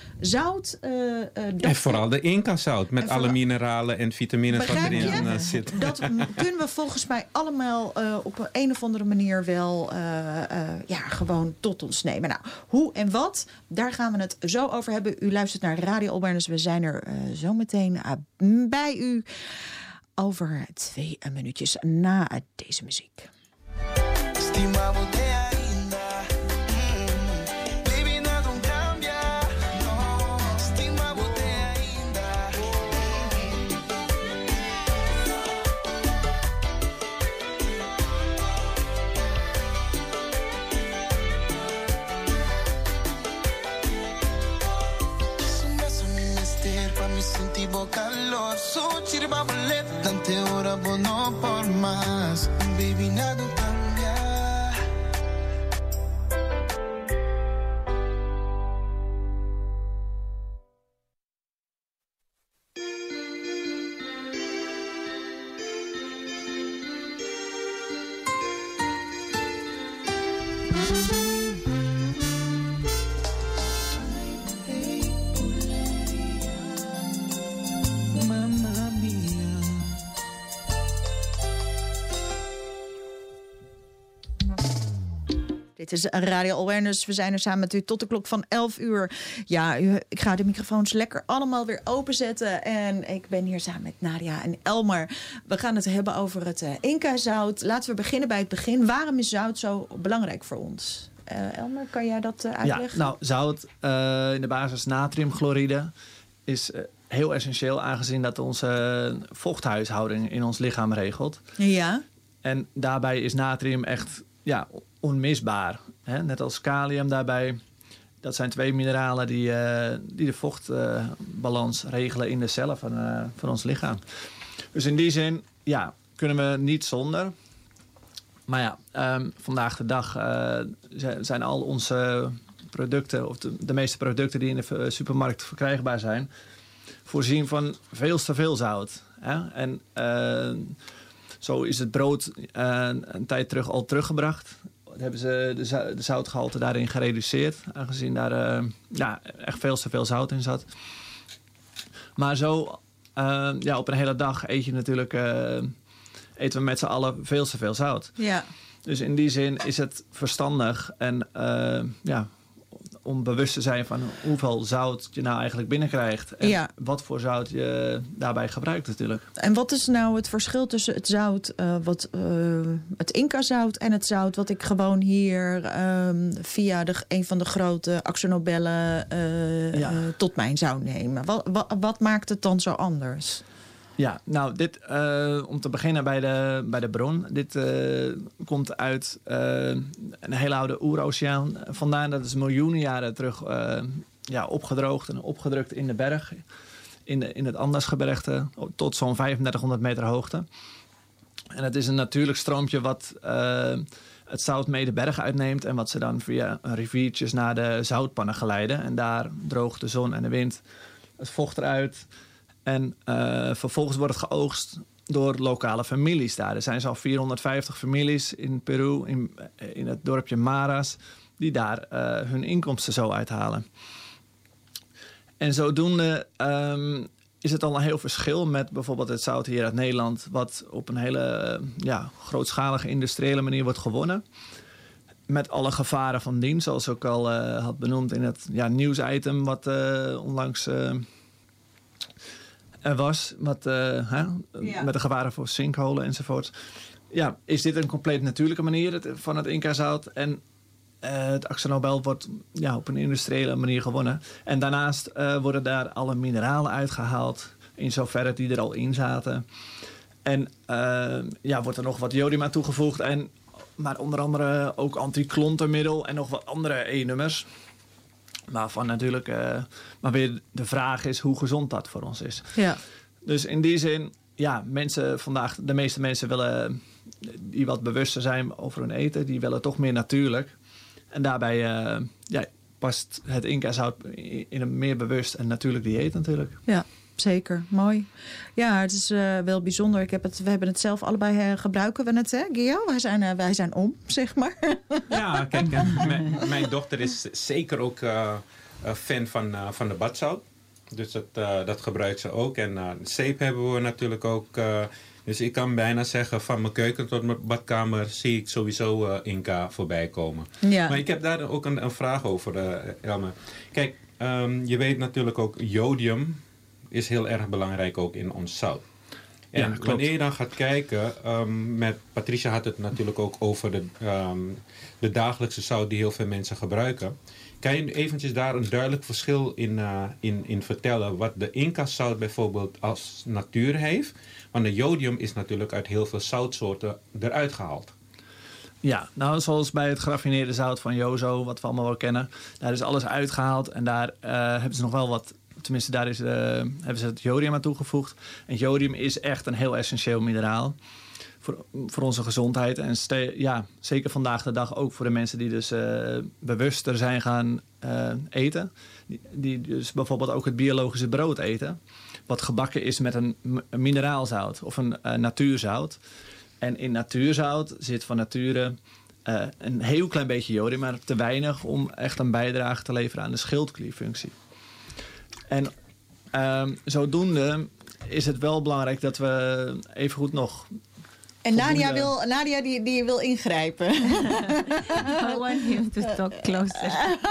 [SPEAKER 10] en vooral de Inca-zout met alle mineralen en vitamines wat erin zit.
[SPEAKER 7] Dat kunnen we volgens mij allemaal op een of andere manier wel gewoon tot ons nemen. Nou, hoe en wat, daar gaan we het zo over hebben. U luistert naar Radio Albernes. We zijn er zo meteen bij u over 2 minuutjes na deze muziek.
[SPEAKER 11] Sentivo calor, su chirba bolet, tante horas vos no por más, baby nada cambia.
[SPEAKER 7] Dit is Radio Awareness. We zijn er samen met u tot de klok van 11 uur. Ja, ik ga de microfoons lekker allemaal weer openzetten. En ik ben hier samen met Nadia en Elmer. We gaan het hebben over het Inca-zout. Laten we beginnen bij het begin. Waarom is zout zo belangrijk voor ons? Elmer, kan jij dat uitleggen?
[SPEAKER 9] Ja, nou, zout in de basis natriumchloride is heel essentieel, aangezien dat onze vochthuishouding in ons lichaam regelt.
[SPEAKER 7] Ja.
[SPEAKER 9] En daarbij is natrium echt onmisbaar. Hè? Net als kalium daarbij. Dat zijn 2 mineralen die de vochtbalans regelen in de cellen van ons lichaam. Dus in die zin kunnen we niet zonder. Maar vandaag de dag zijn al onze producten, of de meeste producten die in de supermarkt verkrijgbaar zijn, voorzien van veel te veel zout. Hè? En zo is het brood een tijd terug al teruggebracht. Hebben ze de zoutgehalte daarin gereduceerd, aangezien daar echt veel te veel zout in zat. Maar zo op een hele dag eten we met z'n allen veel te veel zout.
[SPEAKER 7] Ja.
[SPEAKER 9] Dus in die zin is het verstandig en om bewust te zijn van hoeveel zout je nou eigenlijk binnenkrijgt. En wat voor zout je daarbij gebruikt natuurlijk.
[SPEAKER 7] En wat is nou het verschil tussen het zout, het Inca-zout en het zout wat ik gewoon hier via een van de grote Akzo Nobelen tot mijn zou nemen? Wat maakt het dan zo anders?
[SPEAKER 9] Ja, nou, dit, om te beginnen bij de bron. Dit komt uit een hele oude oeroceaan vandaan. Dat is miljoenen jaren terug opgedroogd en opgedrukt in de berg. In het Andesgebergte, tot zo'n 3500 meter hoogte. En het is een natuurlijk stroompje wat het zout mee de berg uitneemt. En wat ze dan via riviertjes naar de zoutpannen geleiden. En daar droogt de zon en de wind het vocht eruit. En vervolgens wordt het geoogst door lokale families daar. Er zijn zo'n 450 families in Peru, in het dorpje Maras, die daar hun inkomsten zo uithalen. En zodoende is het al een heel verschil met bijvoorbeeld het zout hier uit Nederland, wat op een hele grootschalige industriële manier wordt gewonnen. met alle gevaren van dien, zoals ook al had benoemd in het nieuwsitem wat onlangs er was. Met de gevaren voor sinkholen enzovoort. Ja, is dit een compleet natuurlijke manier van het Inca-zout. En het Akzo Nobel wordt op een industriële manier gewonnen. En daarnaast worden daar alle mineralen uitgehaald, in zoverre die er al in zaten. En wordt er nog wat jodium aan toegevoegd. Maar onder andere ook antiklontermiddel en nog wat andere E-nummers. Waarvan natuurlijk maar weer de vraag is hoe gezond dat voor ons is.
[SPEAKER 7] Ja.
[SPEAKER 9] Dus in die zin, mensen vandaag, de meeste mensen willen die wat bewuster zijn over hun eten, die willen toch meer natuurlijk. En daarbij past het Inca-zout in een meer bewust en natuurlijk dieet natuurlijk.
[SPEAKER 7] Ja, zeker. Mooi. Ja, het is wel bijzonder. We hebben het zelf allebei gebruiken we het, hè, Gio? Wij zijn om, zeg maar.
[SPEAKER 10] Ja, kijk, mijn dochter is zeker ook fan van de badzout. Dus dat gebruikt ze ook. En zeep hebben we natuurlijk ook. Dus ik kan bijna zeggen, van mijn keuken tot mijn badkamer zie ik sowieso Inca voorbij komen.
[SPEAKER 7] Ja.
[SPEAKER 10] Maar ik heb daar ook een vraag over, Elmer. Kijk, je weet natuurlijk ook, jodium is heel erg belangrijk ook in ons zout. En wanneer je dan gaat kijken, met Patricia had het natuurlijk ook over de dagelijkse zout die heel veel mensen gebruiken. Kan je eventjes daar een duidelijk verschil in vertellen wat de Inca-zout bijvoorbeeld als natuur heeft? Want de jodium is natuurlijk uit heel veel zoutsoorten eruit gehaald. Ja, nou zoals bij het geraffineerde zout van Jozo, wat we allemaal wel kennen. Daar is alles uitgehaald en daar hebben ze nog wel wat, tenminste daar hebben ze het jodium aan toegevoegd. En jodium is echt een heel essentieel mineraal voor onze gezondheid. En zeker vandaag de dag ook voor de mensen die dus bewuster zijn gaan eten. Die dus bijvoorbeeld ook het biologische brood eten. Wat gebakken is met een mineraalzout of een natuurzout. En in natuurzout zit van nature een heel klein beetje jodium, maar te weinig om echt een bijdrage te leveren aan de schildklierfunctie. En zodoende is het wel belangrijk dat we evengoed nog...
[SPEAKER 7] En Nadia die wil ingrijpen.
[SPEAKER 8] I want him to talk closer.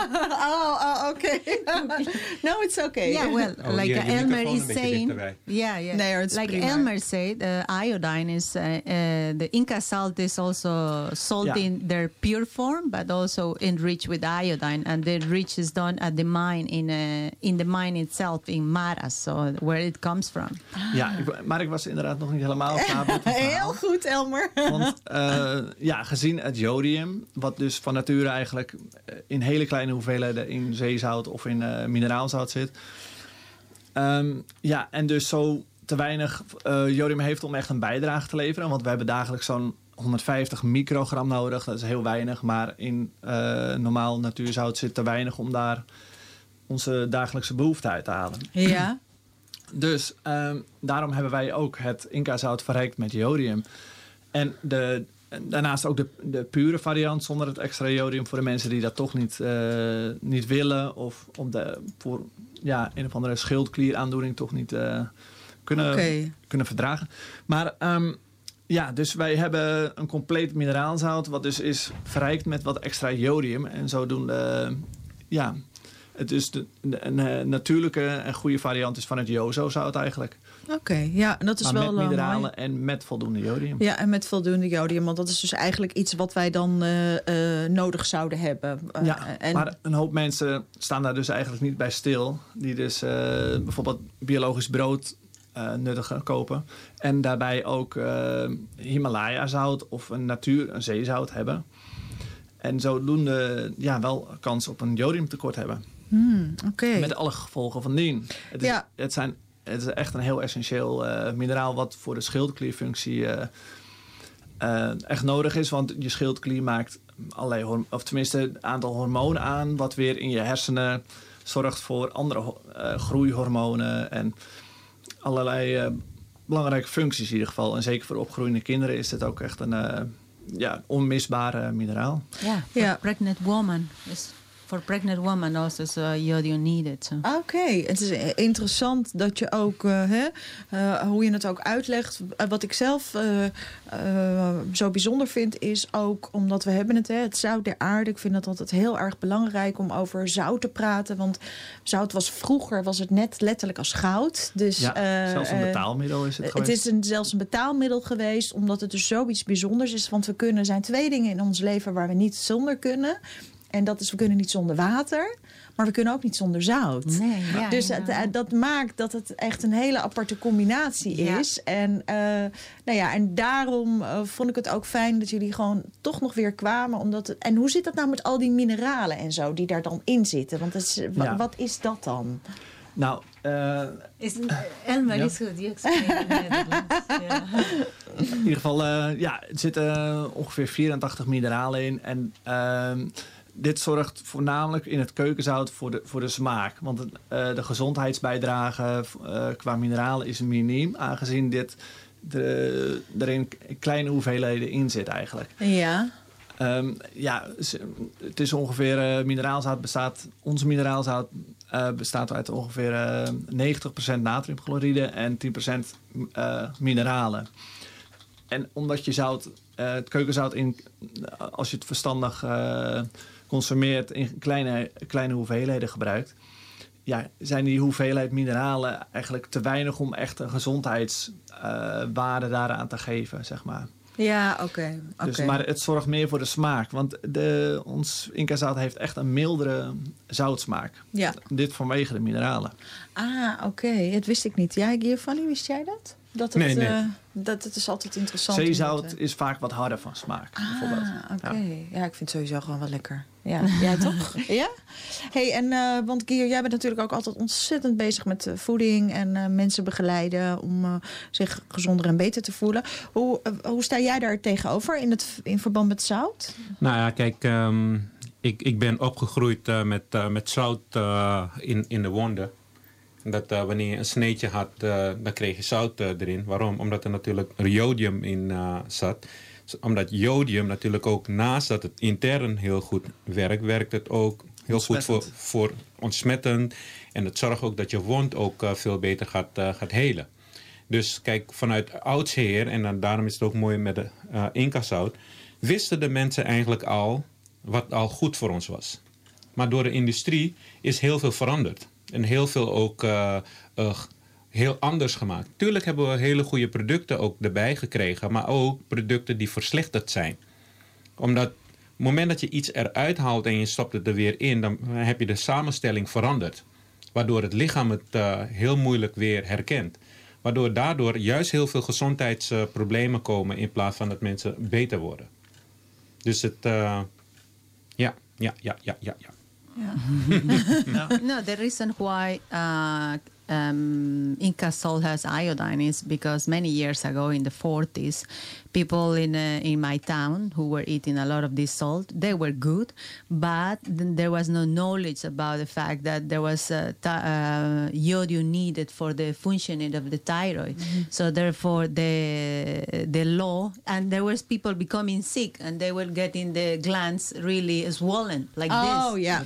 [SPEAKER 7] Okay. No, it's okay.
[SPEAKER 8] Yeah, well, like Elmer is saying. Yeah.
[SPEAKER 7] Nee, it's
[SPEAKER 8] like
[SPEAKER 7] prima.
[SPEAKER 8] Elmer said, iodine is the Inca salt is also sold in their pure form, but also enriched with iodine, and the enrich is done at the mine in the mine itself in Maras, so where it comes from.
[SPEAKER 9] Ja, maar ik was inderdaad nog niet helemaal klaar.
[SPEAKER 7] Heel goed, Elmer.
[SPEAKER 9] Want gezien het jodium, wat dus van nature eigenlijk in hele kleine hoeveelheden in zeezout of in mineraalzout zit. En dus zo te weinig jodium heeft om echt een bijdrage te leveren. Want we hebben dagelijks zo'n 150 microgram nodig. Dat is heel weinig, maar in normaal natuurzout zit te weinig om daar onze dagelijkse behoefte uit te halen.
[SPEAKER 7] Ja.
[SPEAKER 9] Dus daarom hebben wij ook het Inca-zout verrijkt met jodium. En daarnaast ook de pure variant zonder het extra jodium voor de mensen die dat toch niet willen. Of voor een of andere schildklieraandoening toch niet kunnen verdragen. Maar dus wij hebben een compleet mineraalzout wat dus is verrijkt met wat extra jodium. En zodoende, het is een natuurlijke en goede variant is van het Jozo-zout eigenlijk.
[SPEAKER 7] Oké, ja, en dat is
[SPEAKER 9] maar
[SPEAKER 7] wel
[SPEAKER 9] met mineralen
[SPEAKER 7] mooi.
[SPEAKER 9] en met voldoende jodium.
[SPEAKER 7] Ja, en met voldoende jodium, want dat is dus eigenlijk iets wat wij dan nodig zouden hebben.
[SPEAKER 9] Maar een hoop mensen staan daar dus eigenlijk niet bij stil. Die dus bijvoorbeeld biologisch brood nuttig kopen. En daarbij ook Himalaya-zout of een zeezout hebben. En zodoende wel kans op een jodiumtekort hebben. Met alle gevolgen van dien. Het is echt een heel essentieel mineraal wat voor de schildklierfunctie echt nodig is. Want je schildklier maakt een aantal hormonen aan, wat weer in je hersenen zorgt voor andere groeihormonen en allerlei belangrijke functies in ieder geval. En zeker voor opgroeiende kinderen is het ook echt een onmisbare mineraal.
[SPEAKER 8] Yeah, pregnant woman is For pregnant women also is iodium needed. So.
[SPEAKER 7] Oké, het is interessant dat je ook, hoe je het ook uitlegt. Wat ik zelf zo bijzonder vind is ook, omdat we hebben het zout der aarde. Ik vind het altijd heel erg belangrijk om over zout te praten. Want zout vroeger was het net letterlijk als goud. Dus,
[SPEAKER 9] zelfs een betaalmiddel is het geweest.
[SPEAKER 7] Het is zelfs een betaalmiddel geweest, omdat het dus zoiets bijzonders is. Want er zijn 2 dingen in ons leven waar we niet zonder kunnen. En dat is, we kunnen niet zonder water, maar we kunnen ook niet zonder zout.
[SPEAKER 8] Nee,
[SPEAKER 7] dus dat maakt dat het echt een hele aparte combinatie is. En, en daarom vond ik het ook fijn dat jullie gewoon toch nog weer kwamen. En hoe zit dat nou met al die mineralen en zo die daar dan in zitten? Want wat is dat dan?
[SPEAKER 9] Nou,
[SPEAKER 8] Elmer is goed, die explain
[SPEAKER 9] in ieder geval, er zitten ongeveer 84 mineralen in. En dit zorgt voornamelijk in het keukenzout voor de smaak. Want de gezondheidsbijdrage qua mineralen is miniem, aangezien dit er in kleine hoeveelheden in zit eigenlijk.
[SPEAKER 7] Ja.
[SPEAKER 9] Het is ongeveer onze mineraalzout bestaat uit ongeveer 90% natriumchloride en 10% mineralen. En omdat je het keukenzout als je het verstandig consumeert in kleine hoeveelheden gebruikt, zijn die hoeveelheid mineralen eigenlijk te weinig om echt een gezondheidswaarde daaraan te geven, zeg maar.
[SPEAKER 7] Ja, oké.
[SPEAKER 9] Dus, maar het zorgt meer voor de smaak. Want ons Inca-zout heeft echt een mildere zoutsmaak.
[SPEAKER 7] Ja.
[SPEAKER 9] Dit vanwege de mineralen.
[SPEAKER 7] Ah, oké. Dat wist ik niet. Ja, Giovanni, wist jij dat?
[SPEAKER 10] Nee.
[SPEAKER 7] Dat het is altijd interessant.
[SPEAKER 9] Zeezout is vaak wat harder van smaak. Bijvoorbeeld.
[SPEAKER 7] Oké. Ja, ik vind het sowieso gewoon wel lekker. Ja, jij toch? Ja? Hey, en want Gier, jij bent natuurlijk ook altijd ontzettend bezig met voeding en mensen begeleiden om zich gezonder en beter te voelen. Hoe sta jij daar tegenover in verband met zout?
[SPEAKER 10] Nou ja, kijk, ik ben opgegroeid met zout in de wonden. Dat wanneer je een sneetje had, dan kreeg je zout erin. Waarom? Omdat er natuurlijk jodium in zat. Omdat jodium natuurlijk ook naast dat het intern heel goed werkt het ook heel goed voor ontsmettend. En het zorgt ook dat je wond ook veel beter gaat helen. Dus kijk, vanuit oudsher, en daarom is het ook mooi met de Inca-zout, wisten de mensen eigenlijk al wat al goed voor ons was. Maar door de industrie is heel veel veranderd. En heel veel ook heel anders gemaakt. Tuurlijk hebben we hele goede producten ook erbij gekregen, maar ook producten die verslechterd zijn. Omdat op het moment dat je iets eruit haalt en je stopt het er weer in, dan heb je de samenstelling veranderd. Waardoor het lichaam het heel moeilijk weer herkent. Waardoor daardoor juist heel veel gezondheidsproblemen komen in plaats van dat mensen beter worden. Dus het, ja.
[SPEAKER 8] No, the reason why Inca salt has iodine is because many years ago in the 40s, people in my town who were eating a lot of this salt, they were good, but there was no knowledge about the fact that there was iodium needed for the functioning of the thyroid. Mm-hmm. So therefore the law, and there was people becoming sick and they were getting the glands really swollen like this.
[SPEAKER 7] Oh, yeah.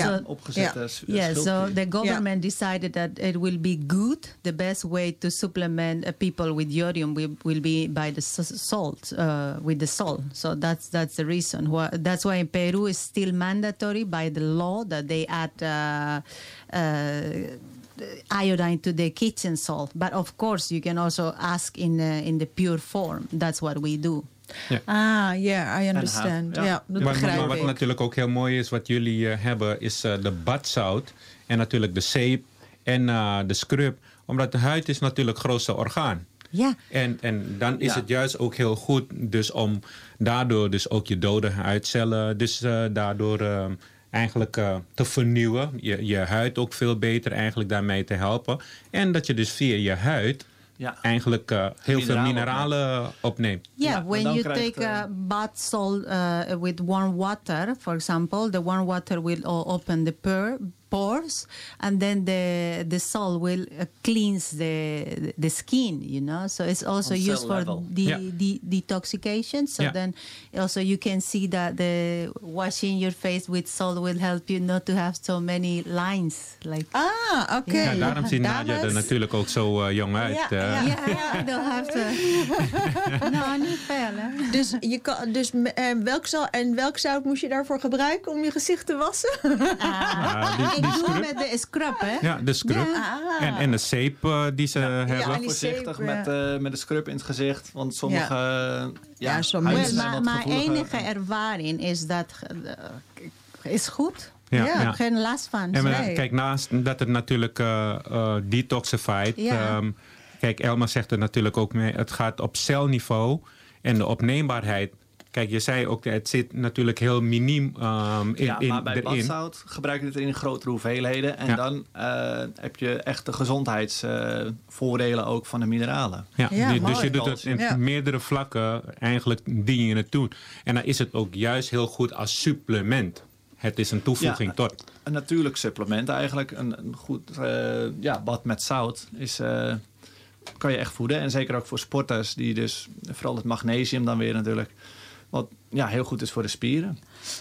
[SPEAKER 8] So the government decided that it will be good. The best way to supplement people with iodium will be by the salt, with the salt. So that's the reason. That's why in Peru it's still mandatory by the law that they add iodine to the kitchen salt. But of course you can also ask in the pure form. That's what we do.
[SPEAKER 10] Ja.
[SPEAKER 7] Ah, yeah, I understand. Ja, dat begrijp ik.
[SPEAKER 10] Wat natuurlijk ook heel mooi is, wat jullie hebben, is de badzout. En natuurlijk de zeep en de scrub. Omdat de huid is natuurlijk het grootste orgaan.
[SPEAKER 8] Ja.
[SPEAKER 10] En dan is het juist ook heel goed dus om daardoor dus ook je dode huidcellen dus daardoor eigenlijk te vernieuwen. Je huid ook veel beter eigenlijk daarmee te helpen. En dat je dus via je huid eigenlijk heel veel mineralen opneemt.
[SPEAKER 8] Yeah, when you take bath salt with warm water, for example, the warm water will open the pores, and then the salt will cleanse the skin, you know. So it's also used for detoxification. So then also you can see that the washing your face with salt will help you not to have so many lines. Like
[SPEAKER 7] oké.
[SPEAKER 10] Ja, daarom ziet Nadia er natuurlijk ook zo jong uit.
[SPEAKER 8] Ja, I don't have to. No, niet veel, hè.
[SPEAKER 7] Dus welk zout moest je daarvoor gebruiken om je gezicht te wassen?
[SPEAKER 8] Ik doe met de scrub, hè?
[SPEAKER 10] Ja, de scrub.
[SPEAKER 8] Ja.
[SPEAKER 10] En de zeep die ze hebben.
[SPEAKER 9] Ja, voorzichtig met de scrub in het gezicht. Want sommige
[SPEAKER 8] mijn enige ervaring is dat is goed.
[SPEAKER 10] Ja.
[SPEAKER 8] Ik heb geen last van.
[SPEAKER 10] En kijk, naast dat het natuurlijk detoxified. Kijk, Elma zegt er natuurlijk ook mee. Het gaat op celniveau en de opneembaarheid. Kijk, je zei ook, het zit natuurlijk heel miniem
[SPEAKER 9] maar bij badzout gebruik je het in grotere hoeveelheden. En dan heb je echt de gezondheidsvoordelen ook van de mineralen.
[SPEAKER 10] Dus je doet het in meerdere vlakken. Eigenlijk dien je het toe. En dan is het ook juist heel goed als supplement. Het is een toevoeging tot.
[SPEAKER 9] Een natuurlijk supplement eigenlijk. Een goed bad met zout kan je echt voeden. En zeker ook voor sporters die dus vooral het magnesium dan weer natuurlijk. Wat heel goed is voor de spieren.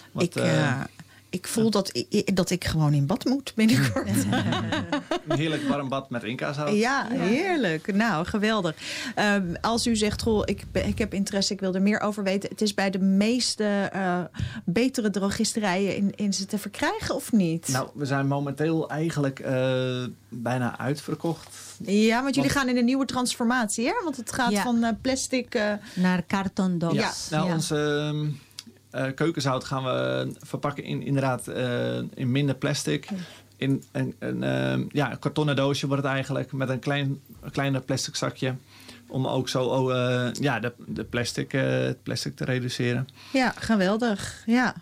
[SPEAKER 7] Ik voel dat ik gewoon in bad moet binnenkort.
[SPEAKER 9] Een heerlijk warm bad met Inca-zout.
[SPEAKER 7] Ja, heerlijk. Nou, geweldig. Als u zegt, ik heb interesse, ik wil er meer over weten. Het is bij de meeste betere drogisterijen in ze te verkrijgen, of niet?
[SPEAKER 9] Nou, we zijn momenteel eigenlijk bijna uitverkocht.
[SPEAKER 7] Ja, want jullie gaan in een nieuwe transformatie, hè? Want het gaat van plastic
[SPEAKER 8] naar kartondoos.
[SPEAKER 9] Onze keukenzout gaan we verpakken inderdaad in minder plastic. In een kartonnen doosje wordt het eigenlijk met een kleiner plastic zakje. Om ook zo het plastic te reduceren.
[SPEAKER 7] Ja, geweldig. Ja.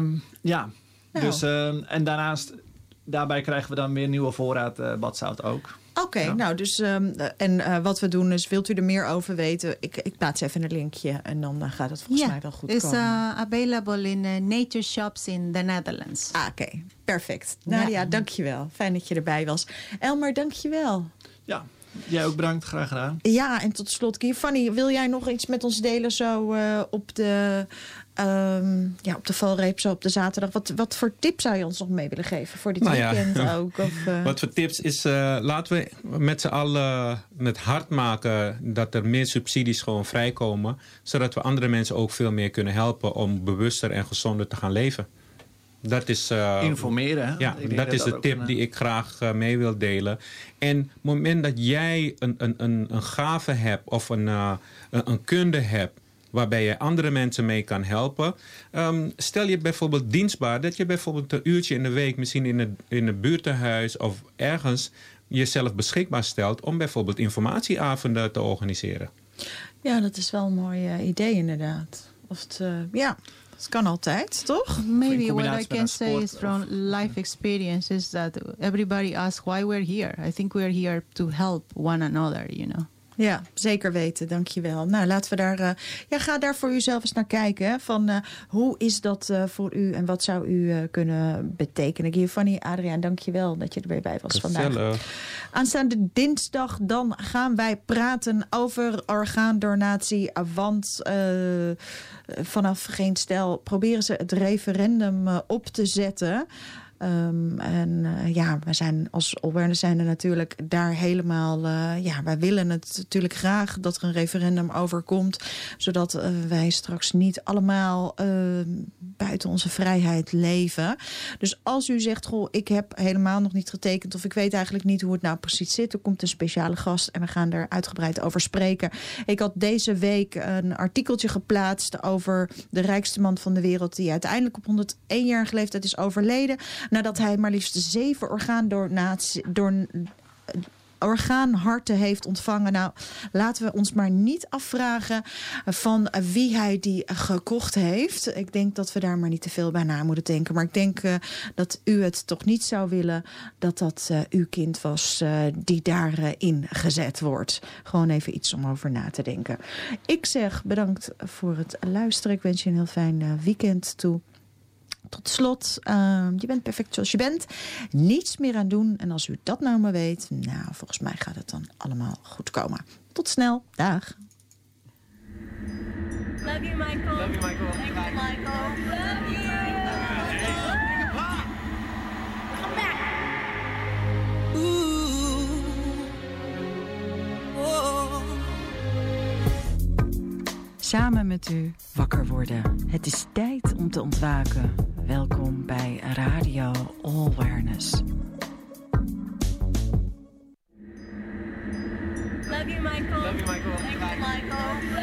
[SPEAKER 9] Dus en daarbij krijgen we dan weer nieuwe voorraad badzout ook.
[SPEAKER 7] Oké, nou dus wat we doen is, wilt u er meer over weten? Ik plaats even een linkje en dan gaat het volgens mij wel goed komen.
[SPEAKER 8] It's available in nature shops in the Netherlands.
[SPEAKER 7] Oké, perfect. Nadia, dankjewel. Fijn dat je erbij was. Elmer, dankjewel.
[SPEAKER 9] Ja, jij ook bedankt. Graag gedaan.
[SPEAKER 7] Ja, en tot slot, Giovanni, wil jij nog iets met ons delen zo op de valreep, zo op de zaterdag? Wat voor tips zou je ons nog mee willen geven voor dit weekend ook? Of,
[SPEAKER 10] Wat voor tips is, laten we met z'n allen het hard maken dat er meer subsidies gewoon vrijkomen. Zodat we andere mensen ook veel meer kunnen helpen om bewuster en gezonder te gaan leven. Dat is,
[SPEAKER 9] informeren. Hè?
[SPEAKER 10] Ja, dat is de tip die ik graag mee wil delen. En op het moment dat jij een gave hebt of een kunde hebt waarbij je andere mensen mee kan helpen. Stel je bijvoorbeeld dienstbaar dat je bijvoorbeeld een uurtje in de week misschien in een buurtenhuis of ergens jezelf beschikbaar stelt om bijvoorbeeld informatieavonden te organiseren.
[SPEAKER 7] Ja, dat is wel een mooi idee inderdaad. Het kan altijd, toch?
[SPEAKER 8] Maybe what I can say is from life experience is that everybody asks why we're here. I think we're here to help one another, you know.
[SPEAKER 7] Ja, zeker weten. Dankjewel. Nou, laten we daar... ga daar voor uzelf eens naar kijken. Hè, van hoe is dat voor u en wat zou u kunnen betekenen? Giovanni, Adriaan, dankjewel dat je er weer bij was vandaag. Aanstaande dinsdag dan gaan wij praten over orgaandonatie. Want vanaf Geen Stijl proberen ze het referendum op te zetten. We zijn als Awareness zijn er natuurlijk daar helemaal... wij willen het natuurlijk graag dat er een referendum over komt. Zodat wij straks niet allemaal buiten onze vrijheid leven. Dus als u zegt, ik heb helemaal nog niet getekend... of ik weet eigenlijk niet hoe het nou precies zit... er komt een speciale gast en we gaan er uitgebreid over spreken. Ik had deze week een artikeltje geplaatst... over de rijkste man van de wereld... die uiteindelijk op 101-jarige leeftijd is overleden... nadat hij maar liefst 7 orgaanharten heeft ontvangen. Nou, laten we ons maar niet afvragen van wie hij die gekocht heeft. Ik denk dat we daar maar niet te veel bij na moeten denken. Maar ik denk dat u het toch niet zou willen dat dat uw kind was die daarin gezet wordt. Gewoon even iets om over na te denken. Ik zeg bedankt voor het luisteren. Ik wens je een heel fijn weekend toe. Tot slot, je bent perfect zoals je bent. Niets meer aan doen. En als u dat nou maar weet, nou, volgens mij gaat het dan allemaal goed komen. Tot snel. Dag.
[SPEAKER 12] Love you, Michael. Love you, Michael. Thank you, Michael. Love you. Come back. Ooh. Oh.
[SPEAKER 7] Samen met u wakker worden. Het is tijd om te ontwaken. Welkom bij Radio Awareness.
[SPEAKER 12] Love you, Michael. Love you, Michael. Thank you, Michael.